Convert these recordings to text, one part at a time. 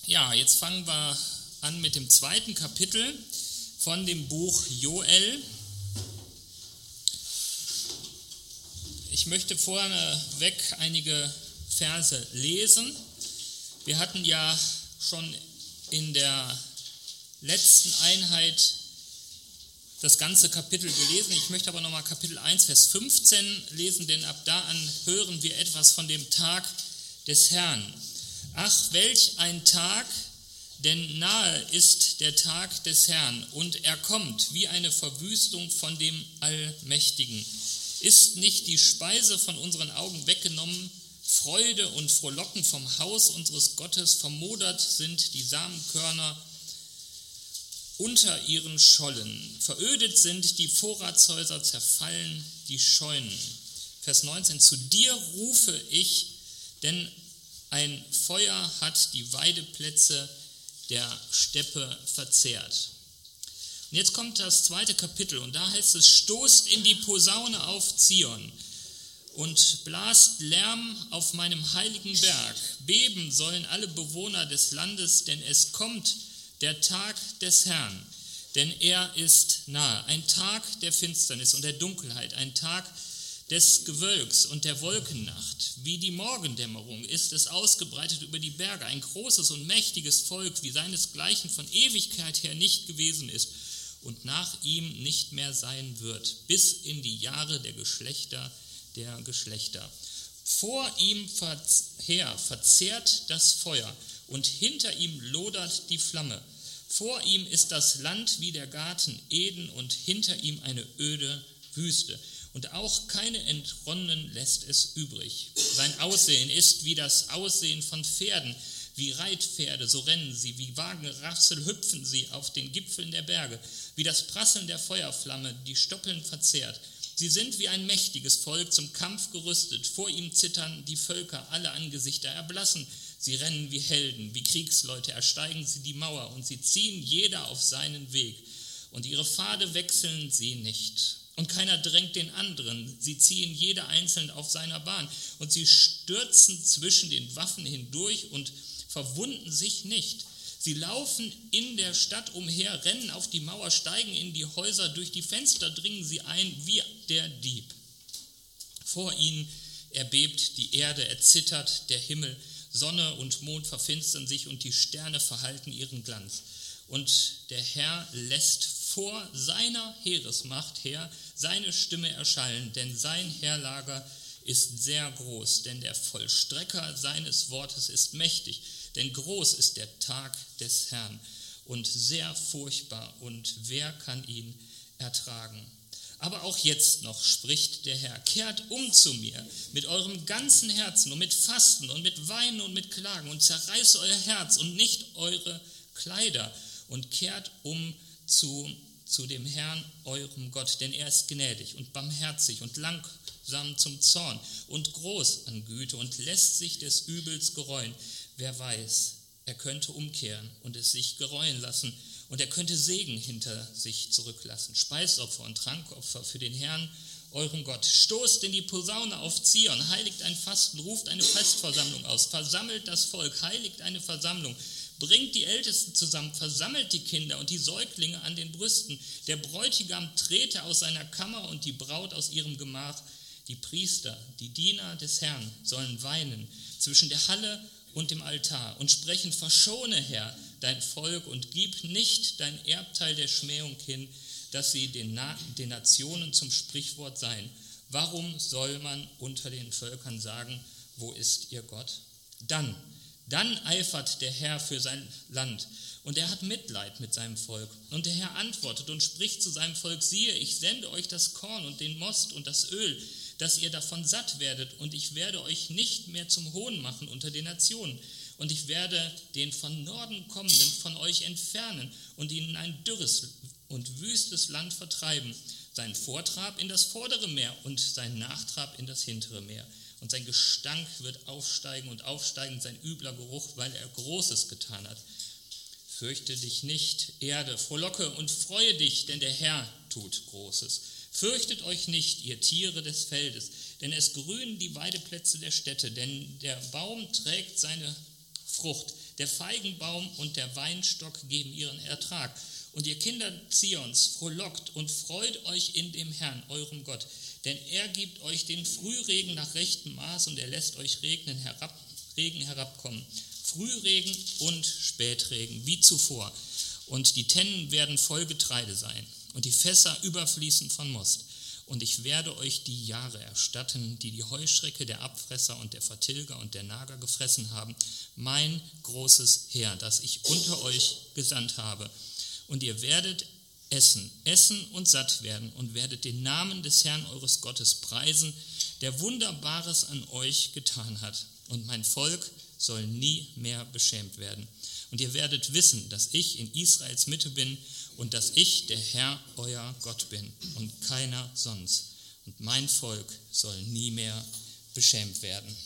Ja, jetzt fangen wir an mit dem zweiten Kapitel von dem Buch Joel. Ich möchte vorneweg einige Verse lesen. Wir hatten ja schon in der letzten Einheit das ganze Kapitel gelesen. Ich möchte aber nochmal Kapitel 1, Vers 15 lesen, denn ab da an hören wir etwas von dem Tag des Herrn. Ach, welch ein Tag, denn nahe ist der Tag des Herrn, und er kommt wie eine Verwüstung von dem Allmächtigen. Ist nicht die Speise von unseren Augen weggenommen, Freude und Frohlocken vom Haus unseres Gottes, vermodert sind die Samenkörner unter ihren Schollen, verödet sind die Vorratshäuser, zerfallen die Scheunen. Vers 19, zu dir rufe ich, denn ein Feuer hat die Weideplätze der Steppe verzehrt. Und jetzt kommt das zweite Kapitel und da heißt es, stoßt in die Posaune auf Zion und blast Lärm auf meinem heiligen Berg. Beben sollen alle Bewohner des Landes, denn es kommt der Tag des Herrn, denn er ist nahe. Ein Tag der Finsternis und der Dunkelheit, ein Tag des Gewölks und der Wolkennacht. Wie die Morgendämmerung ist es ausgebreitet über die Berge, ein großes und mächtiges Volk, wie seinesgleichen von Ewigkeit her nicht gewesen ist und nach ihm nicht mehr sein wird, bis in die Jahre der Geschlechter der Geschlechter. Vor ihm her verzehrt das Feuer und hinter ihm lodert die Flamme. Vor ihm ist das Land wie der Garten Eden und hinter ihm eine öde Wüste. Und auch keine Entronnenen lässt es übrig. Sein Aussehen ist wie das Aussehen von Pferden, wie Reitpferde, so rennen sie, wie Wagenrassel hüpfen sie auf den Gipfeln der Berge, wie das Prasseln der Feuerflamme, die Stoppeln verzehrt. Sie sind wie ein mächtiges Volk zum Kampf gerüstet, vor ihm zittern die Völker, alle Angesichter erblassen. Sie rennen wie Helden, wie Kriegsleute, ersteigen sie die Mauer und sie ziehen jeder auf seinen Weg. Und ihre Pfade wechseln sie nicht. Und keiner drängt den anderen, sie ziehen jeder einzeln auf seiner Bahn und sie stürzen zwischen den Waffen hindurch und verwunden sich nicht. Sie laufen in der Stadt umher, rennen auf die Mauer, steigen in die Häuser, durch die Fenster dringen sie ein wie der Dieb. Vor ihnen erbebt die Erde, erzittert der Himmel, Sonne und Mond verfinstern sich und die Sterne verhalten ihren Glanz. Und der Herr lässt vor seiner Heeresmacht her seine Stimme erschallen, denn sein Heerlager ist sehr groß, denn der Vollstrecker seines Wortes ist mächtig, denn groß ist der Tag des Herrn und sehr furchtbar, und wer kann ihn ertragen? Aber auch jetzt noch spricht der Herr, kehrt um zu mir mit eurem ganzen Herzen und mit Fasten und mit Weinen und mit Klagen und zerreißt euer Herz und nicht eure Kleider und kehrt um zu dem Herrn, eurem Gott, denn er ist gnädig und barmherzig und langsam zum Zorn und groß an Güte und lässt sich des Übels gereuen. Wer weiß, er könnte umkehren und es sich gereuen lassen und er könnte Segen hinter sich zurücklassen. Speisopfer und Trankopfer für den Herrn, euren Gott. Stoßt in die Posaune auf Zion, heiligt ein Fasten, ruft eine Festversammlung aus, versammelt das Volk, heiligt eine Versammlung. Bringt die Ältesten zusammen, versammelt die Kinder und die Säuglinge an den Brüsten. Der Bräutigam trete aus seiner Kammer und die Braut aus ihrem Gemach. Die Priester, die Diener des Herrn, sollen weinen zwischen der Halle und dem Altar und sprechen, verschone, Herr, dein Volk und gib nicht dein Erbteil der Schmähung hin, dass sie den Nationen zum Sprichwort seien. Warum soll man unter den Völkern sagen, wo ist ihr Gott? Dann eifert der Herr für sein Land und er hat Mitleid mit seinem Volk. Und der Herr antwortet und spricht zu seinem Volk, siehe, ich sende euch das Korn und den Most und das Öl, dass ihr davon satt werdet, und ich werde euch nicht mehr zum Hohn machen unter den Nationen. Und ich werde den von Norden kommenden von euch entfernen und ihn in ein dürres und wüstes Land vertreiben, seinen Vortrab in das vordere Meer und seinen Nachtrab in das hintere Meer. Und sein Gestank wird aufsteigen und aufsteigen, sein übler Geruch, weil er Großes getan hat. Fürchte dich nicht, Erde, frohlocke und freue dich, denn der Herr tut Großes. Fürchtet euch nicht, ihr Tiere des Feldes, denn es grünen die Weideplätze der Städte, denn der Baum trägt seine Frucht, Der Feigenbaum und der Weinstock geben ihren Ertrag. Und ihr Kinder Zions, frohlockt und freut euch in dem Herrn, eurem Gott. Denn er gibt euch den Frühregen nach rechtem Maß und er lässt euch Regen herabkommen. Frühregen und Spätregen, wie zuvor. Und die Tennen werden voll Getreide sein und die Fässer überfließen von Most. Und ich werde euch die Jahre erstatten, die die Heuschrecke, der Abfresser und der Vertilger und der Nager gefressen haben, mein großes Heer, das ich unter euch gesandt habe. Und ihr werdet essen und satt werden und werdet den Namen des Herrn eures Gottes preisen, der Wunderbares an euch getan hat. Und mein Volk soll nie mehr beschämt werden. Und ihr werdet wissen, dass ich in Israels Mitte bin und dass ich der Herr, euer Gott bin und keiner sonst. Und mein Volk soll nie mehr beschämt werden.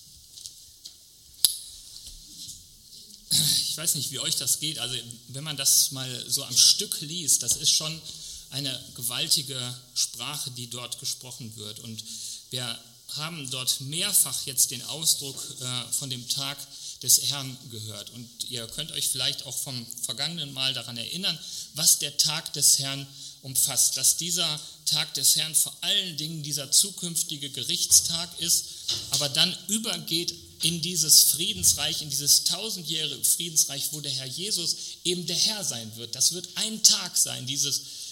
Ich weiß nicht, wie euch das geht. Also wenn man das mal so am Stück liest, das ist schon eine gewaltige Sprache, die dort gesprochen wird. Und wir haben dort mehrfach jetzt den Ausdruck von dem Tag des Herrn gehört. Und ihr könnt euch vielleicht auch vom vergangenen Mal daran erinnern, was der Tag des Herrn umfasst. Dass dieser Tag des Herrn vor allen Dingen dieser zukünftige Gerichtstag ist, aber dann übergeht in dieses Friedensreich, in dieses 1000-jährige Friedensreich, wo der Herr Jesus eben der Herr sein wird. Das wird ein Tag sein, diese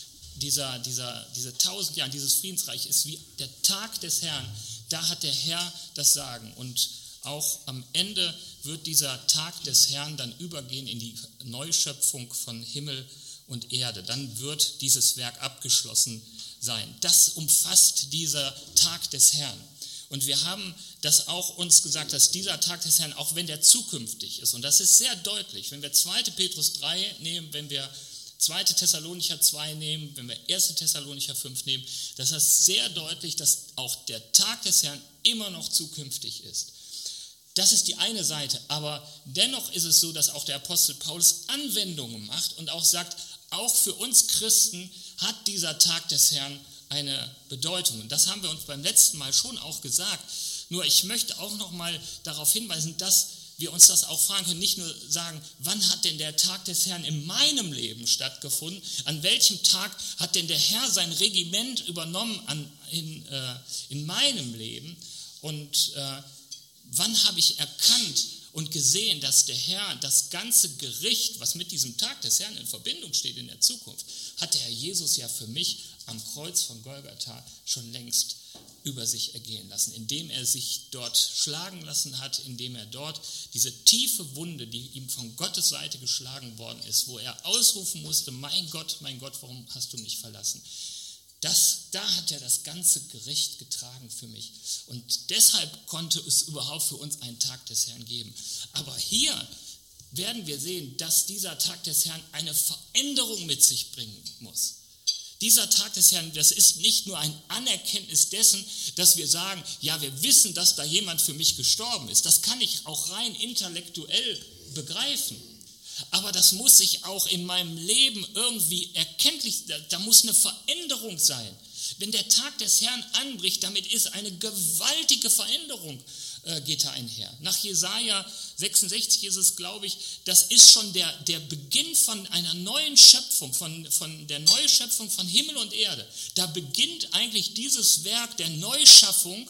1000 Jahre, dieses Friedensreich ist wie der Tag des Herrn. Da hat der Herr das Sagen. Und auch am Ende wird dieser Tag des Herrn dann übergehen in die Neuschöpfung von Himmel und Erde. Dann wird dieses Werk abgeschlossen sein. Das umfasst dieser Tag des Herrn. Und wir haben das auch uns gesagt, dass dieser Tag des Herrn, auch wenn der zukünftig ist, und das ist sehr deutlich, wenn wir 2. Petrus 3 nehmen, wenn wir 2. Thessalonicher 2 nehmen, wenn wir 1. Thessalonicher 5 nehmen, dass das sehr deutlich, dass auch der Tag des Herrn immer noch zukünftig ist. Das ist die eine Seite, aber dennoch ist es so, dass auch der Apostel Paulus Anwendungen macht und auch sagt, auch für uns Christen hat dieser Tag des Herrn eine Bedeutung. Und das haben wir uns beim letzten Mal schon auch gesagt. Nur ich möchte auch noch mal darauf hinweisen, dass wir uns das auch fragen können, nicht nur sagen, wann hat denn der Tag des Herrn in meinem Leben stattgefunden, an welchem Tag hat denn der Herr sein Regiment übernommen in meinem Leben und wann habe ich erkannt und gesehen, dass der Herr das ganze Gericht, was mit diesem Tag des Herrn in Verbindung steht in der Zukunft, hat der Herr Jesus ja für mich am Kreuz von Golgatha schon längst über sich ergehen lassen, indem er sich dort schlagen lassen hat, indem er dort diese tiefe Wunde, die ihm von Gottes Seite geschlagen worden ist, wo er ausrufen musste, mein Gott, warum hast du mich verlassen? Da hat er das ganze Gericht getragen für mich. Und deshalb konnte es überhaupt für uns einen Tag des Herrn geben. Aber hier werden wir sehen, dass dieser Tag des Herrn eine Veränderung mit sich bringen muss. Dieser Tag des Herrn, das ist nicht nur ein Anerkenntnis dessen, dass wir sagen, ja, wir wissen, dass da jemand für mich gestorben ist. Das kann ich auch rein intellektuell begreifen. Aber das muss sich auch in meinem Leben irgendwie erkenntlich, da muss eine Veränderung sein. Wenn der Tag des Herrn anbricht, damit ist eine gewaltige Veränderung, geht da einher. Nach Jesaja 66 ist es, glaube ich, das ist schon der Beginn von einer neuen Schöpfung, von der Neuschöpfung von Himmel und Erde. Da beginnt eigentlich dieses Werk der Neuschaffung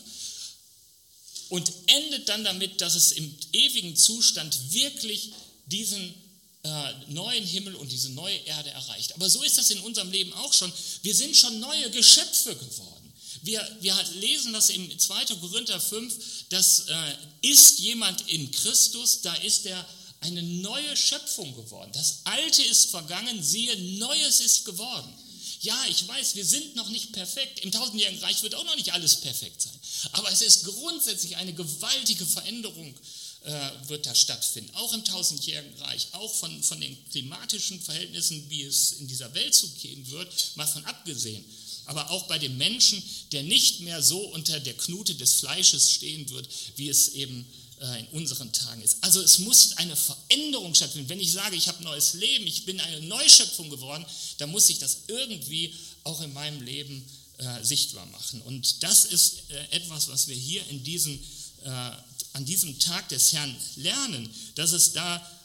und endet dann damit, dass es im ewigen Zustand wirklich diesen neuen Himmel und diese neue Erde erreicht. Aber so ist das in unserem Leben auch schon. Wir sind schon neue Geschöpfe geworden. Wir lesen das in 2. Korinther 5, dass ist jemand in Christus, da ist er eine neue Schöpfung geworden. Das Alte ist vergangen, siehe, Neues ist geworden. Ja, ich weiß, wir sind noch nicht perfekt. Im 1000-jährigen Reich wird auch noch nicht alles perfekt sein. Aber es ist grundsätzlich eine gewaltige Veränderung, wird da stattfinden. Auch im 1000-jährigen Reich, auch von den klimatischen Verhältnissen, wie es in dieser Welt zugehen wird, mal von abgesehen. Aber auch bei dem Menschen, der nicht mehr so unter der Knute des Fleisches stehen wird, wie es eben in unseren Tagen ist. Also es muss eine Veränderung stattfinden. Wenn ich sage, ich habe ein neues Leben, ich bin eine Neuschöpfung geworden, dann muss sich das irgendwie auch in meinem Leben sichtbar machen. Und das ist etwas, was wir hier an diesem Tag des Herrn lernen, dass es da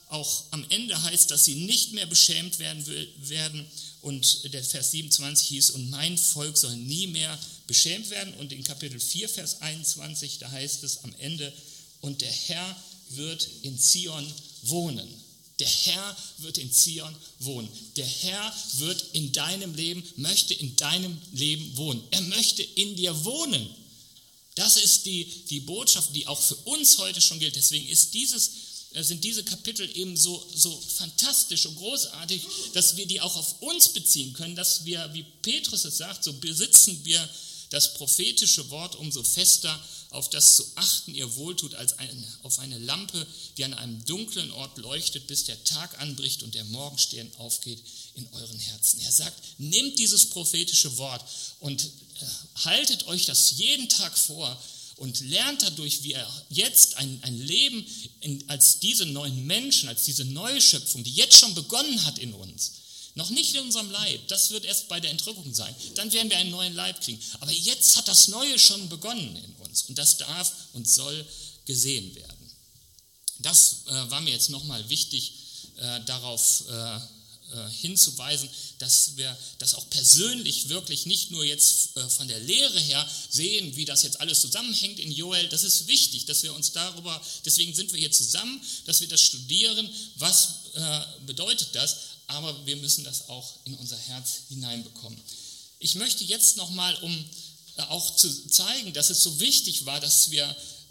auch am Ende heißt, dass sie nicht mehr beschämt werden. Und der Vers 27 hieß, und mein Volk soll nie mehr beschämt werden. Und in Kapitel 4, Vers 21, da heißt es am Ende, und der Herr wird in Zion wohnen. Der Herr wird in Zion wohnen. Der Herr wird in deinem Leben, möchte in deinem Leben wohnen. Er möchte in dir wohnen. Das ist die Botschaft, die auch für uns heute schon gilt. Deswegen sind diese Kapitel eben so fantastisch und großartig, dass wir die auch auf uns beziehen können, dass wir, wie Petrus es sagt, so besitzen wir das prophetische Wort umso fester, auf das zu achten ihr wohltut, als auf eine Lampe, die an einem dunklen Ort leuchtet, bis der Tag anbricht und der Morgenstern aufgeht in euren Herzen. Er sagt, nehmt dieses prophetische Wort und haltet euch das jeden Tag vor und lernt dadurch, wie er jetzt ein Leben als diese neuen Menschen, als diese neue Schöpfung, die jetzt schon begonnen hat in uns, noch nicht in unserem Leib, das wird erst bei der Entrückung sein, dann werden wir einen neuen Leib kriegen. Aber jetzt hat das Neue schon begonnen in uns und das darf und soll gesehen werden. Das war mir jetzt nochmal wichtig, darauf hinzuweisen, dass wir das auch persönlich wirklich nicht nur jetzt von der Lehre her sehen, wie das jetzt alles zusammenhängt in Joel. Das ist wichtig, dass wir uns darüber, deswegen sind wir hier zusammen, dass wir das studieren, was bedeutet das, aber wir müssen das auch in unser Herz hineinbekommen. Ich möchte jetzt nochmal, um auch zu zeigen, dass es so wichtig war, dass wir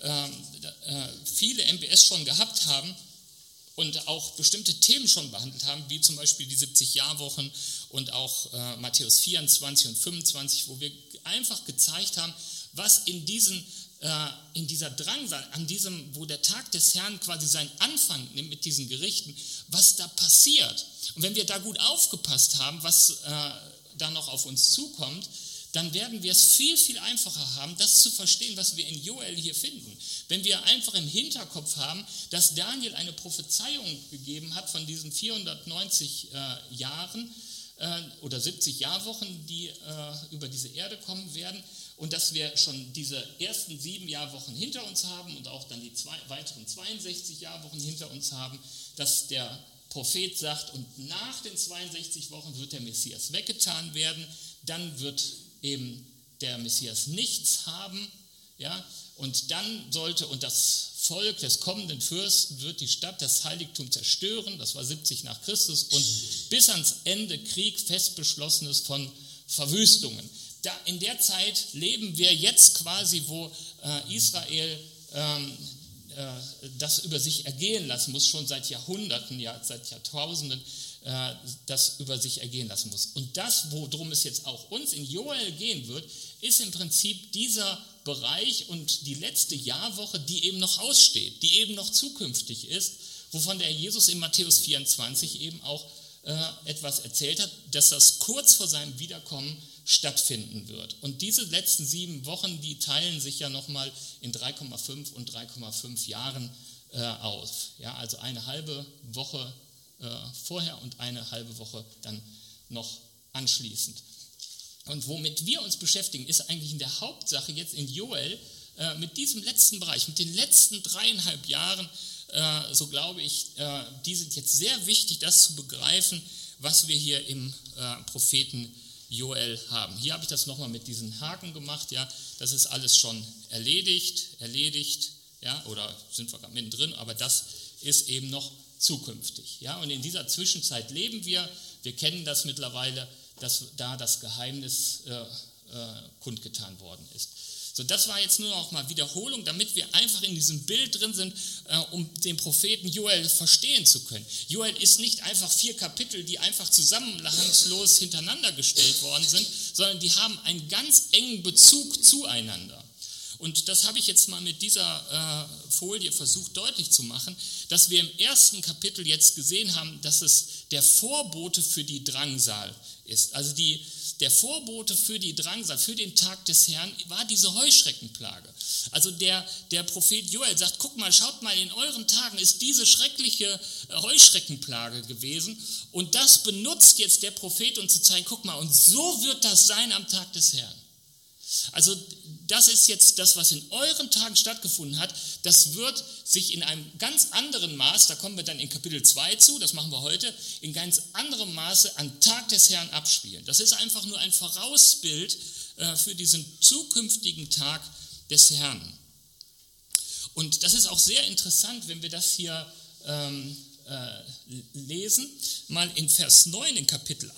viele MBS schon gehabt haben, und auch bestimmte Themen schon behandelt haben, wie zum Beispiel die 70-Jahr-Wochen und auch Matthäus 24 und 25, wo wir einfach gezeigt haben, was in dieser Drangsal, wo der Tag des Herrn quasi seinen Anfang nimmt mit diesen Gerichten, was da passiert. Und wenn wir da gut aufgepasst haben, was da noch auf uns zukommt, dann werden wir es viel, viel einfacher haben, das zu verstehen, was wir in Joel hier finden. Wenn wir einfach im Hinterkopf haben, dass Daniel eine Prophezeiung gegeben hat von diesen 490 Jahren oder 70 Jahrwochen, die über diese Erde kommen werden, und dass wir schon diese ersten 7 Jahrwochen hinter uns haben und auch dann die weiteren 62 Jahrwochen hinter uns haben, dass der Prophet sagt, und nach den 62 Wochen wird der Messias weggetan werden, dann wird eben der Messias nichts haben, ja, und dann und das Volk des kommenden Fürsten wird die Stadt, das Heiligtum zerstören, das war 70 nach Christus, und bis ans Ende Krieg fest beschlossenes von Verwüstungen. In der Zeit leben wir jetzt quasi, wo Israel das über sich ergehen lassen muss, schon seit Jahrhunderten, seit Jahrtausenden, das über sich ergehen lassen muss. Und das, worum es jetzt auch uns in Joel gehen wird, ist im Prinzip dieser Bereich und die letzte Jahrwoche, die eben noch aussteht, die eben noch zukünftig ist, wovon der Jesus in Matthäus 24 eben auch etwas erzählt hat, dass das kurz vor seinem Wiederkommen stattfinden wird. Und diese letzten 7 Wochen, die teilen sich ja nochmal in 3,5 und 3,5 Jahren auf. Ja, also eine halbe Woche vorher und eine halbe Woche dann noch anschließend. Und womit wir uns beschäftigen, ist eigentlich in der Hauptsache jetzt in Joel mit diesem letzten Bereich, mit den letzten 3,5 Jahren, so glaube ich, die sind jetzt sehr wichtig, das zu begreifen, was wir hier im Propheten Joel haben. Hier habe ich das nochmal mit diesen Haken gemacht, ja, das ist alles schon erledigt, ja, oder sind wir gerade mittendrin, aber das ist eben noch zukünftig. Ja, und in dieser Zwischenzeit leben wir kennen das mittlerweile, dass da das Geheimnis kundgetan worden ist. So, das war jetzt nur noch mal Wiederholung, damit wir einfach in diesem Bild drin sind, um den Propheten Joel verstehen zu können. Joel ist nicht einfach 4 Kapitel, die einfach zusammenhangslos hintereinander gestellt worden sind, sondern die haben einen ganz engen Bezug zueinander. Und das habe ich jetzt mal mit dieser Folie versucht deutlich zu machen, dass wir im ersten Kapitel jetzt gesehen haben, dass es der Vorbote für die Drangsal ist. Also der Vorbote für die Drangsal, für den Tag des Herrn, war diese Heuschreckenplage. Also der Prophet Joel sagt, guck mal, schaut mal, in euren Tagen ist diese schreckliche Heuschreckenplage gewesen, und das benutzt jetzt der Prophet, um zu zeigen, guck mal, und so wird das sein am Tag des Herrn. Also das ist jetzt das, was in euren Tagen stattgefunden hat. Das wird sich in einem ganz anderen Maß, da kommen wir dann in Kapitel 2 zu, das machen wir heute, in ganz anderem Maße am Tag des Herrn abspielen. Das ist einfach nur ein Vorausbild für diesen zukünftigen Tag des Herrn. Und das ist auch sehr interessant, wenn wir das hier lesen, mal in Vers 9 in Kapitel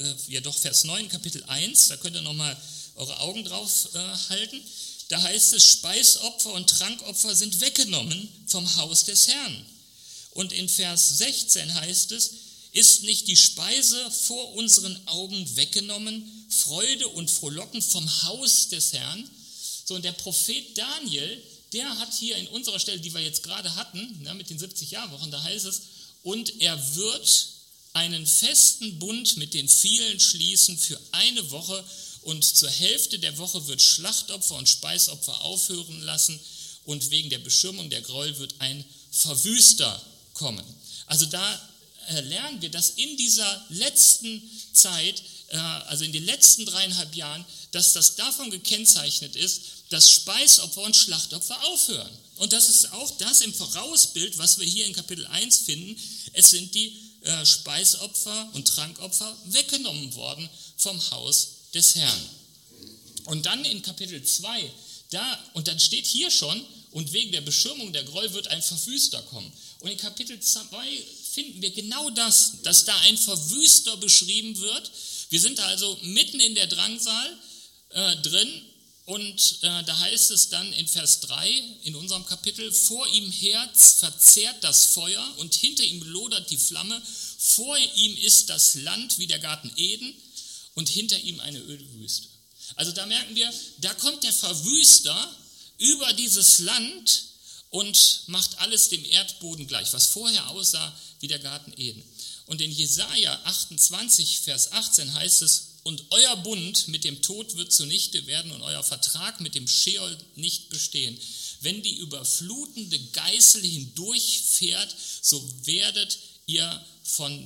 1, da könnt ihr nochmal eure Augen drauf halten. Da heißt es, Speisopfer und Trankopfer sind weggenommen vom Haus des Herrn. Und in Vers 16 heißt es, ist nicht die Speise vor unseren Augen weggenommen, Freude und Frohlocken vom Haus des Herrn. So, und der Prophet Daniel, der hat hier in unserer Stelle, die wir jetzt gerade hatten, mit den 70 Jahrwochen, da heißt es, und er wird einen festen Bund mit den vielen schließen für eine Woche und zur Hälfte der Woche wird Schlachtopfer und Speisopfer aufhören lassen und wegen der Beschirmung der Gräuel wird ein Verwüster kommen. Also da lernen wir, dass in dieser letzten Zeit, also in den letzten 3,5 Jahren, dass das davon gekennzeichnet ist, dass Speisopfer und Schlachtopfer aufhören. Und das ist auch das im Vorausbild, was wir hier in Kapitel 1 finden. Es sind die Speisopfer und Trankopfer weggenommen worden vom Haus des Herrn. Und dann in Kapitel 2, und dann steht hier schon, und wegen der Beschirmung der Gräuel wird ein Verwüster kommen. Und in Kapitel 2 finden wir genau das, dass da ein Verwüster beschrieben wird. Wir sind also mitten in der Drangsal drin. Und da heißt es dann in Vers 3 in unserem Kapitel, vor ihm her verzehrt das Feuer und hinter ihm lodert die Flamme, vor ihm ist das Land wie der Garten Eden und hinter ihm eine öde Wüste. Also da merken wir, da kommt der Verwüster über dieses Land und macht alles dem Erdboden gleich, was vorher aussah wie der Garten Eden. Und in Jesaja 28, Vers 18 heißt es, und euer Bund mit dem Tod wird zunichte werden und euer Vertrag mit dem Scheol nicht bestehen. Wenn die überflutende Geißel hindurchfährt, so werdet ihr von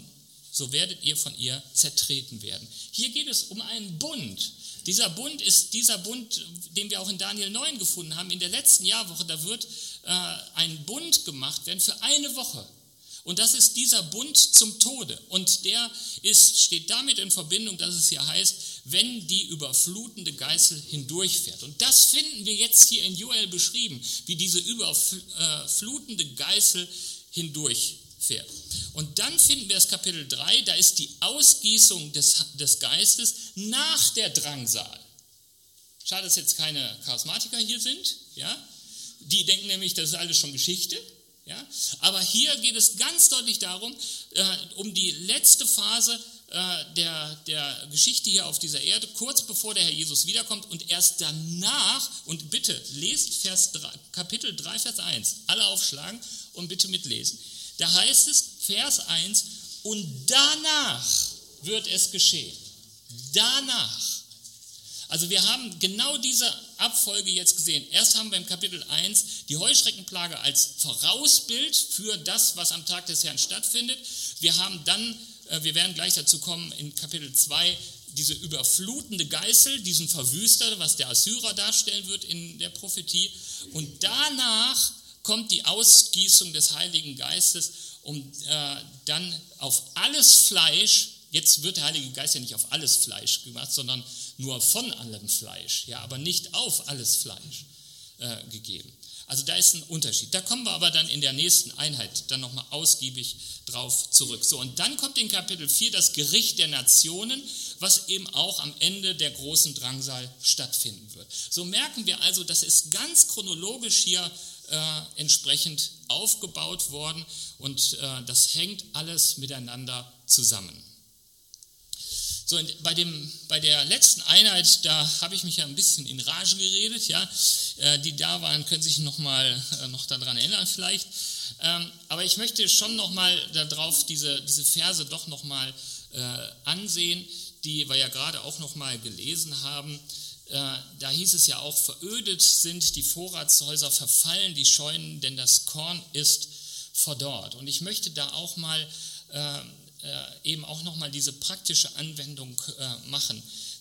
ihr zertreten werden. Hier geht es um einen Bund. Dieser Bund ist dieser Bund, den wir auch in Daniel 9 gefunden haben. In der letzten Jahrwoche, da wird ein Bund gemacht werden für eine Woche. Und das ist dieser Bund zum Tode. Und der steht damit in Verbindung, dass es hier heißt, wenn die überflutende Geißel hindurchfährt. Und das finden wir jetzt hier in Joel beschrieben, wie diese überflutende Geißel hindurchfährt. Und dann finden wir das Kapitel 3, da ist die Ausgießung des Geistes nach der Drangsal. Schade, dass jetzt keine Charismatiker hier sind. Ja? Die denken nämlich, das ist alles schon Geschichte. Ja? Aber hier geht es ganz deutlich darum, um die letzte Phase der Geschichte hier auf dieser Erde, kurz bevor der Herr Jesus wiederkommt und erst danach, und bitte lest Kapitel 3, Vers 1, alle aufschlagen und bitte mitlesen. Da heißt es, Vers 1, und danach wird es geschehen. Danach. Also wir haben genau diese Abfolge jetzt gesehen. Erst haben wir im Kapitel 1 die Heuschreckenplage als Vorausbild für das, was am Tag des Herrn stattfindet. Wir werden gleich dazu kommen, in Kapitel 2 diese überflutende Geißel, diesen Verwüster, was der Assyrer darstellen wird in der Prophetie. Und danach kommt die Ausgießung des Heiligen Geistes, um dann auf alles Fleisch. Jetzt wird der Heilige Geist ja nicht auf alles Fleisch gemacht, sondern nur von allem Fleisch, ja, aber nicht auf alles Fleisch gegeben. Also da ist ein Unterschied. Da kommen wir aber dann in der nächsten Einheit dann nochmal ausgiebig drauf zurück. So, und dann kommt in Kapitel 4 das Gericht der Nationen, was eben auch am Ende der großen Drangsal stattfinden wird. So merken wir also, das ist ganz chronologisch hier entsprechend aufgebaut worden und das hängt alles miteinander zusammen. So, und bei der letzten Einheit, da habe ich mich ja ein bisschen in Rage geredet, ja. Die da waren, können sich noch daran erinnern vielleicht. Aber ich möchte schon nochmal darauf diese Verse doch nochmal ansehen, die wir ja gerade auch nochmal gelesen haben. Da hieß es ja auch, verödet sind die Vorratshäuser, verfallen die Scheunen, denn das Korn ist verdorrt. Und ich möchte da auch mal eben auch nochmal diese praktische Anwendung machen.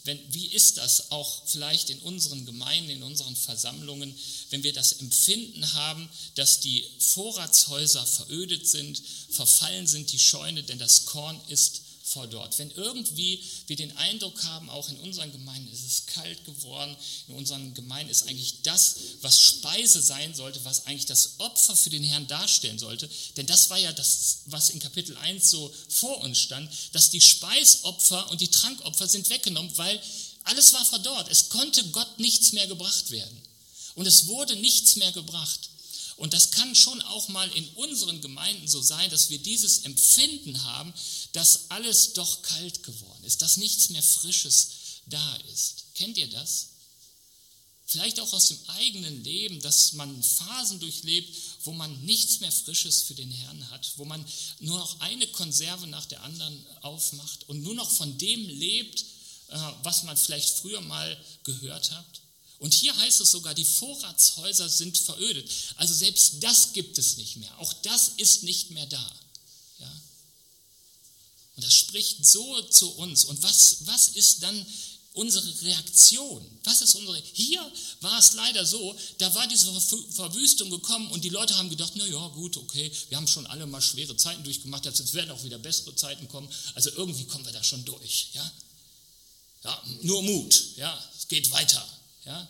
wie ist das auch vielleicht in unseren Gemeinden, in unseren Versammlungen, wenn wir das Empfinden haben, dass die Vorratshäuser verödet sind, verfallen sind die Scheune, denn das Korn ist verdorrt. Wenn irgendwie wir den Eindruck haben, auch in unseren Gemeinden ist es kalt geworden, in unseren Gemeinden ist eigentlich das, was Speise sein sollte, was eigentlich das Opfer für den Herrn darstellen sollte, denn das war ja das, was in Kapitel 1 so vor uns stand, dass die Speisopfer und die Trankopfer sind weggenommen, weil alles war verdorrt. Es konnte Gott nichts mehr gebracht werden und es wurde nichts mehr gebracht. Und das kann schon auch mal in unseren Gemeinden so sein, dass wir dieses Empfinden haben, dass alles doch kalt geworden ist, dass nichts mehr Frisches da ist. Kennt ihr das? Vielleicht auch aus dem eigenen Leben, dass man Phasen durchlebt, wo man nichts mehr Frisches für den Herrn hat, wo man nur noch eine Konserve nach der anderen aufmacht und nur noch von dem lebt, was man vielleicht früher mal gehört hat. Und hier heißt es sogar, die Vorratshäuser sind verödet. Also selbst das gibt es nicht mehr. Auch das ist nicht mehr da. Ja? Und das spricht so zu uns. Und was ist dann unsere Reaktion? Hier war es leider so, da war diese Verwüstung gekommen und die Leute haben gedacht, na ja, gut, okay, wir haben schon alle mal schwere Zeiten durchgemacht, jetzt werden auch wieder bessere Zeiten kommen. Also irgendwie kommen wir da schon durch. Ja? Ja, nur Mut, ja, es geht weiter. Ja?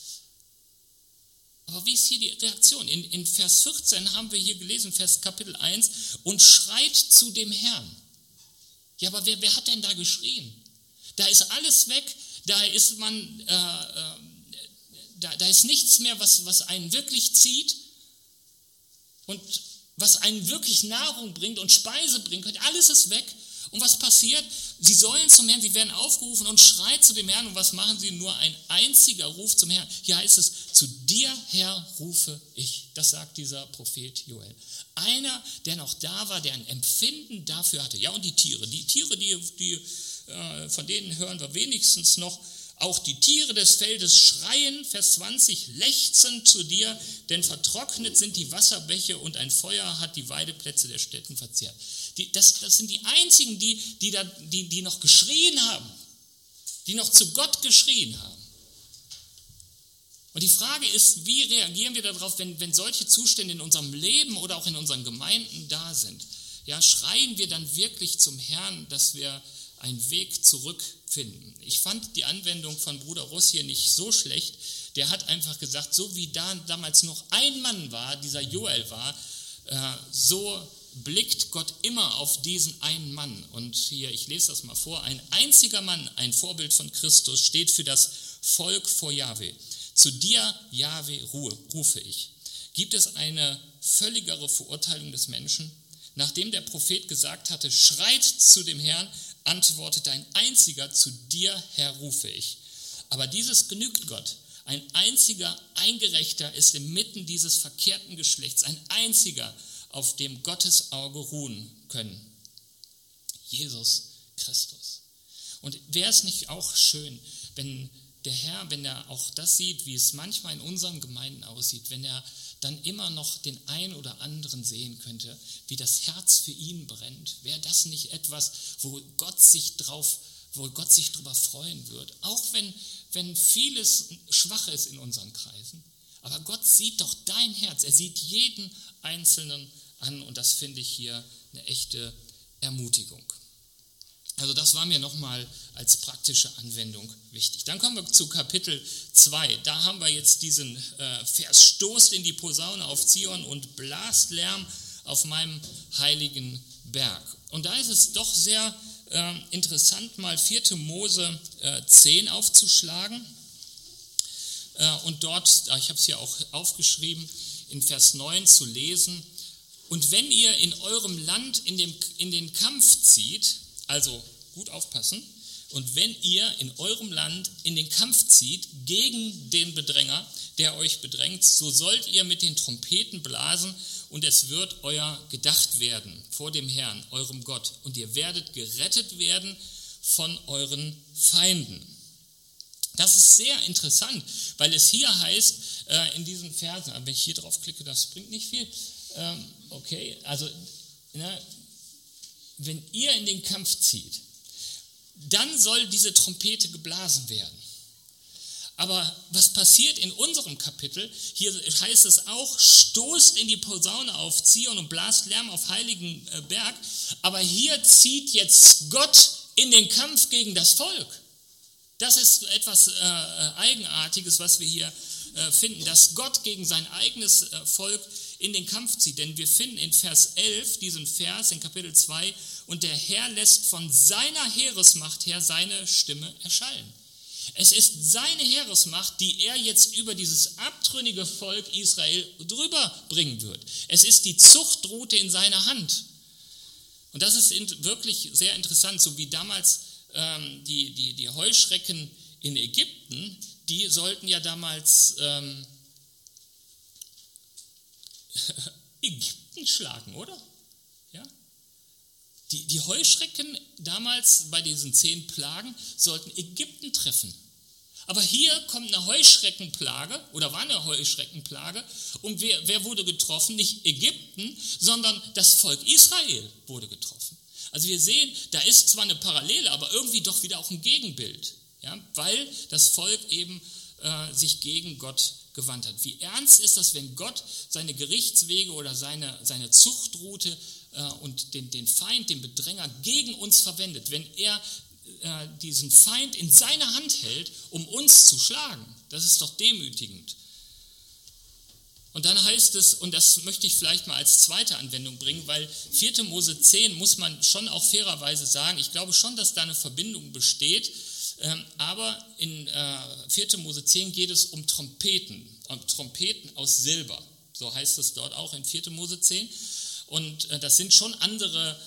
Aber wie ist hier die Reaktion? In Vers 14 haben wir hier gelesen, Kapitel 1, und schreit zu dem Herrn. Ja, aber wer hat denn da geschrien? Da ist alles weg, da ist nichts mehr, was einen wirklich zieht und was einen wirklich Nahrung bringt und Speise bringt. Alles ist weg. Und was passiert? Sie sollen zum Herrn, sie werden aufgerufen und schreit zu dem Herrn. Und was machen sie? Nur ein einziger Ruf zum Herrn. Hier heißt es, zu dir, Herr, rufe ich. Das sagt dieser Prophet Joel. Einer, der noch da war, der ein Empfinden dafür hatte. Ja, und die Tiere, von denen hören wir wenigstens noch. Auch die Tiere des Feldes schreien, Vers 20, lechzen zu dir, denn vertrocknet sind die Wasserbäche und ein Feuer hat die Weideplätze der Städten verzehrt. Das sind die einzigen, die noch geschrien haben, die noch zu Gott geschrien haben. Und die Frage ist, wie reagieren wir darauf, wenn solche Zustände in unserem Leben oder auch in unseren Gemeinden da sind? Ja, schreien wir dann wirklich zum Herrn, dass wir einen Weg zurückfinden? Ich fand die Anwendung von Bruder Russ hier nicht so schlecht. Der hat einfach gesagt, so wie da damals noch ein Mann war, dieser Joel war, so blickt Gott immer auf diesen einen Mann. Und hier, ich lese das mal vor, ein einziger Mann, ein Vorbild von Christus, steht für das Volk vor Jahwe. Zu dir, Jahwe, rufe ich. Gibt es eine völligere Verurteilung des Menschen? Nachdem der Prophet gesagt hatte, schreit zu dem Herrn, antwortete ein einziger, zu dir, Herr, rufe ich. Aber dieses genügt Gott. Ein einziger Eingerechter ist inmitten dieses verkehrten Geschlechts, ein einziger, auf dem Gottes Auge ruhen können. Jesus Christus. Und wäre es nicht auch schön, wenn der Herr, wenn er auch das sieht, wie es manchmal in unseren Gemeinden aussieht, wenn er dann immer noch den einen oder anderen sehen könnte, wie das Herz für ihn brennt, wäre das nicht etwas, wo Gott sich drüber freuen wird, auch wenn vieles schwach ist in unseren Kreisen. Aber Gott sieht doch dein Herz, er sieht jeden Einzelnen an und das finde ich hier eine echte Ermutigung. Also das war mir nochmal als praktische Anwendung wichtig. Dann kommen wir zu Kapitel 2. Da haben wir jetzt diesen Vers, stoßt in die Posaune auf Zion und blast Lärm auf meinem heiligen Berg. Und da ist es doch sehr interessant, mal 4. Mose 10 aufzuschlagen. Und dort, ich habe es hier auch aufgeschrieben, in Vers 9 zu lesen. Und wenn ihr in eurem Land in den Kampf zieht, also gut aufpassen, und wenn ihr in eurem Land in den Kampf zieht gegen den Bedränger, der euch bedrängt, so sollt ihr mit den Trompeten blasen und es wird euer gedacht werden vor dem Herrn, eurem Gott, und ihr werdet gerettet werden von euren Feinden. Das ist sehr interessant, weil es hier heißt, in diesen Versen, aber wenn ich hier drauf klicke, das bringt nicht viel. Okay, also wenn ihr in den Kampf zieht, dann soll diese Trompete geblasen werden. Aber was passiert in unserem Kapitel? Hier heißt es auch, stoßt in die Posaune auf Zion und blast Lärm auf heiligen Berg. Aber hier zieht jetzt Gott in den Kampf gegen das Volk. Das ist etwas Eigenartiges, was wir hier finden, dass Gott gegen sein eigenes Volk in den Kampf zieht. Denn wir finden in Vers 11 diesen Vers in Kapitel 2, und der Herr lässt von seiner Heeresmacht her seine Stimme erschallen. Es ist seine Heeresmacht, die er jetzt über dieses abtrünnige Volk Israel drüber bringen wird. Es ist die Zuchtrute in seiner Hand. Und das ist wirklich sehr interessant, so wie damals die Heuschrecken in Ägypten, die sollten ja damals Ägypten schlagen, oder? Ja? Die Heuschrecken damals bei diesen 10 Plagen sollten Ägypten treffen. Aber hier kommt eine Heuschreckenplage, oder war eine Heuschreckenplage, und wer wurde getroffen? Nicht Ägypten, sondern das Volk Israel wurde getroffen. Also wir sehen, da ist zwar eine Parallele, aber irgendwie doch wieder auch ein Gegenbild, ja, weil das Volk eben sich gegen Gott gewandt hat. Wie ernst ist das, wenn Gott seine Gerichtswege oder seine Zuchtroute und den Feind, den Bedränger gegen uns verwendet, wenn er diesen Feind in seiner Hand hält, um uns zu schlagen. Das ist doch demütigend. Und dann heißt es, und das möchte ich vielleicht mal als zweite Anwendung bringen, weil 4. Mose 10 muss man schon auch fairerweise sagen, ich glaube schon, dass da eine Verbindung besteht, aber in 4. Mose 10 geht es um Trompeten aus Silber. So heißt es dort auch in 4. Mose 10. Und das sind schon andere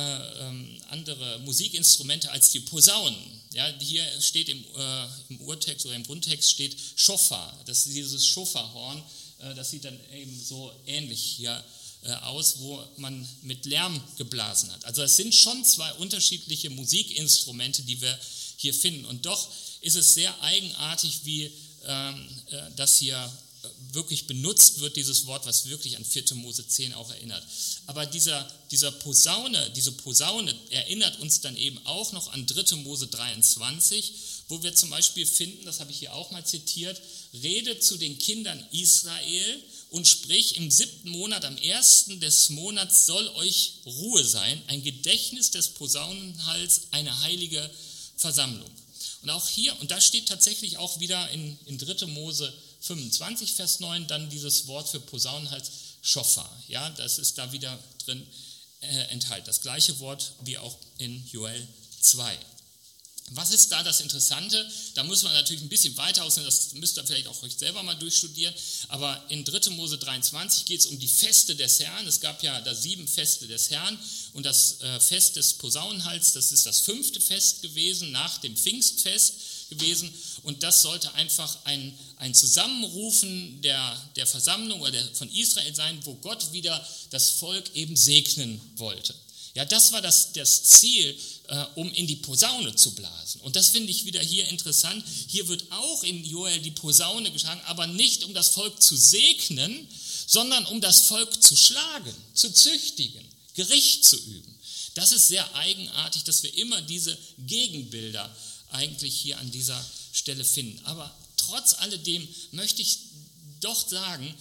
Musikinstrumente als die Posaunen. Ja, hier steht im Urtext oder im Grundtext steht Schofar. Das ist dieses Schofarhorn. Das sieht dann eben so ähnlich hier aus, wo man mit Lärm geblasen hat. Also es sind schon 2 unterschiedliche Musikinstrumente, die wir hier finden. Und doch ist es sehr eigenartig, wie das hier wirklich benutzt wird, dieses Wort, was wirklich an 4. Mose 10 auch erinnert. Aber diese Posaune erinnert uns dann eben auch noch an 3. Mose 23, wo wir zum Beispiel finden, das habe ich hier auch mal zitiert, rede zu den Kindern Israel und sprich, im 7. Monat, am 1. des Monats soll euch Ruhe sein, ein Gedächtnis des Posaunenhals, eine heilige Versammlung. Und auch hier, und da steht tatsächlich auch wieder in 3. Mose 25, Vers 9, dann dieses Wort für Posaunenhals, Schofar. Ja, das ist da wieder drin enthalten. Das gleiche Wort wie auch in Joel 2. Was ist da das Interessante? Da muss man natürlich ein bisschen weiter ausnehmen, das müsst ihr vielleicht auch euch selber mal durchstudieren, aber in 3. Mose 23 geht es um die Feste des Herrn. Es gab ja da 7 Feste des Herrn und das Fest des Posaunenhals, das ist das 5. Fest gewesen, nach dem Pfingstfest gewesen, und das sollte einfach ein Zusammenrufen der Versammlung oder von Israel sein, wo Gott wieder das Volk eben segnen wollte. Ja, das war das Ziel, um in die Posaune zu blasen. Und das finde ich wieder hier interessant. Hier wird auch in Joel die Posaune geschlagen, aber nicht um das Volk zu segnen, sondern um das Volk zu schlagen, zu züchtigen, Gericht zu üben. Das ist sehr eigenartig, dass wir immer diese Gegenbilder eigentlich hier an dieser Stelle finden. Aber trotz alledem möchte ich doch sagen,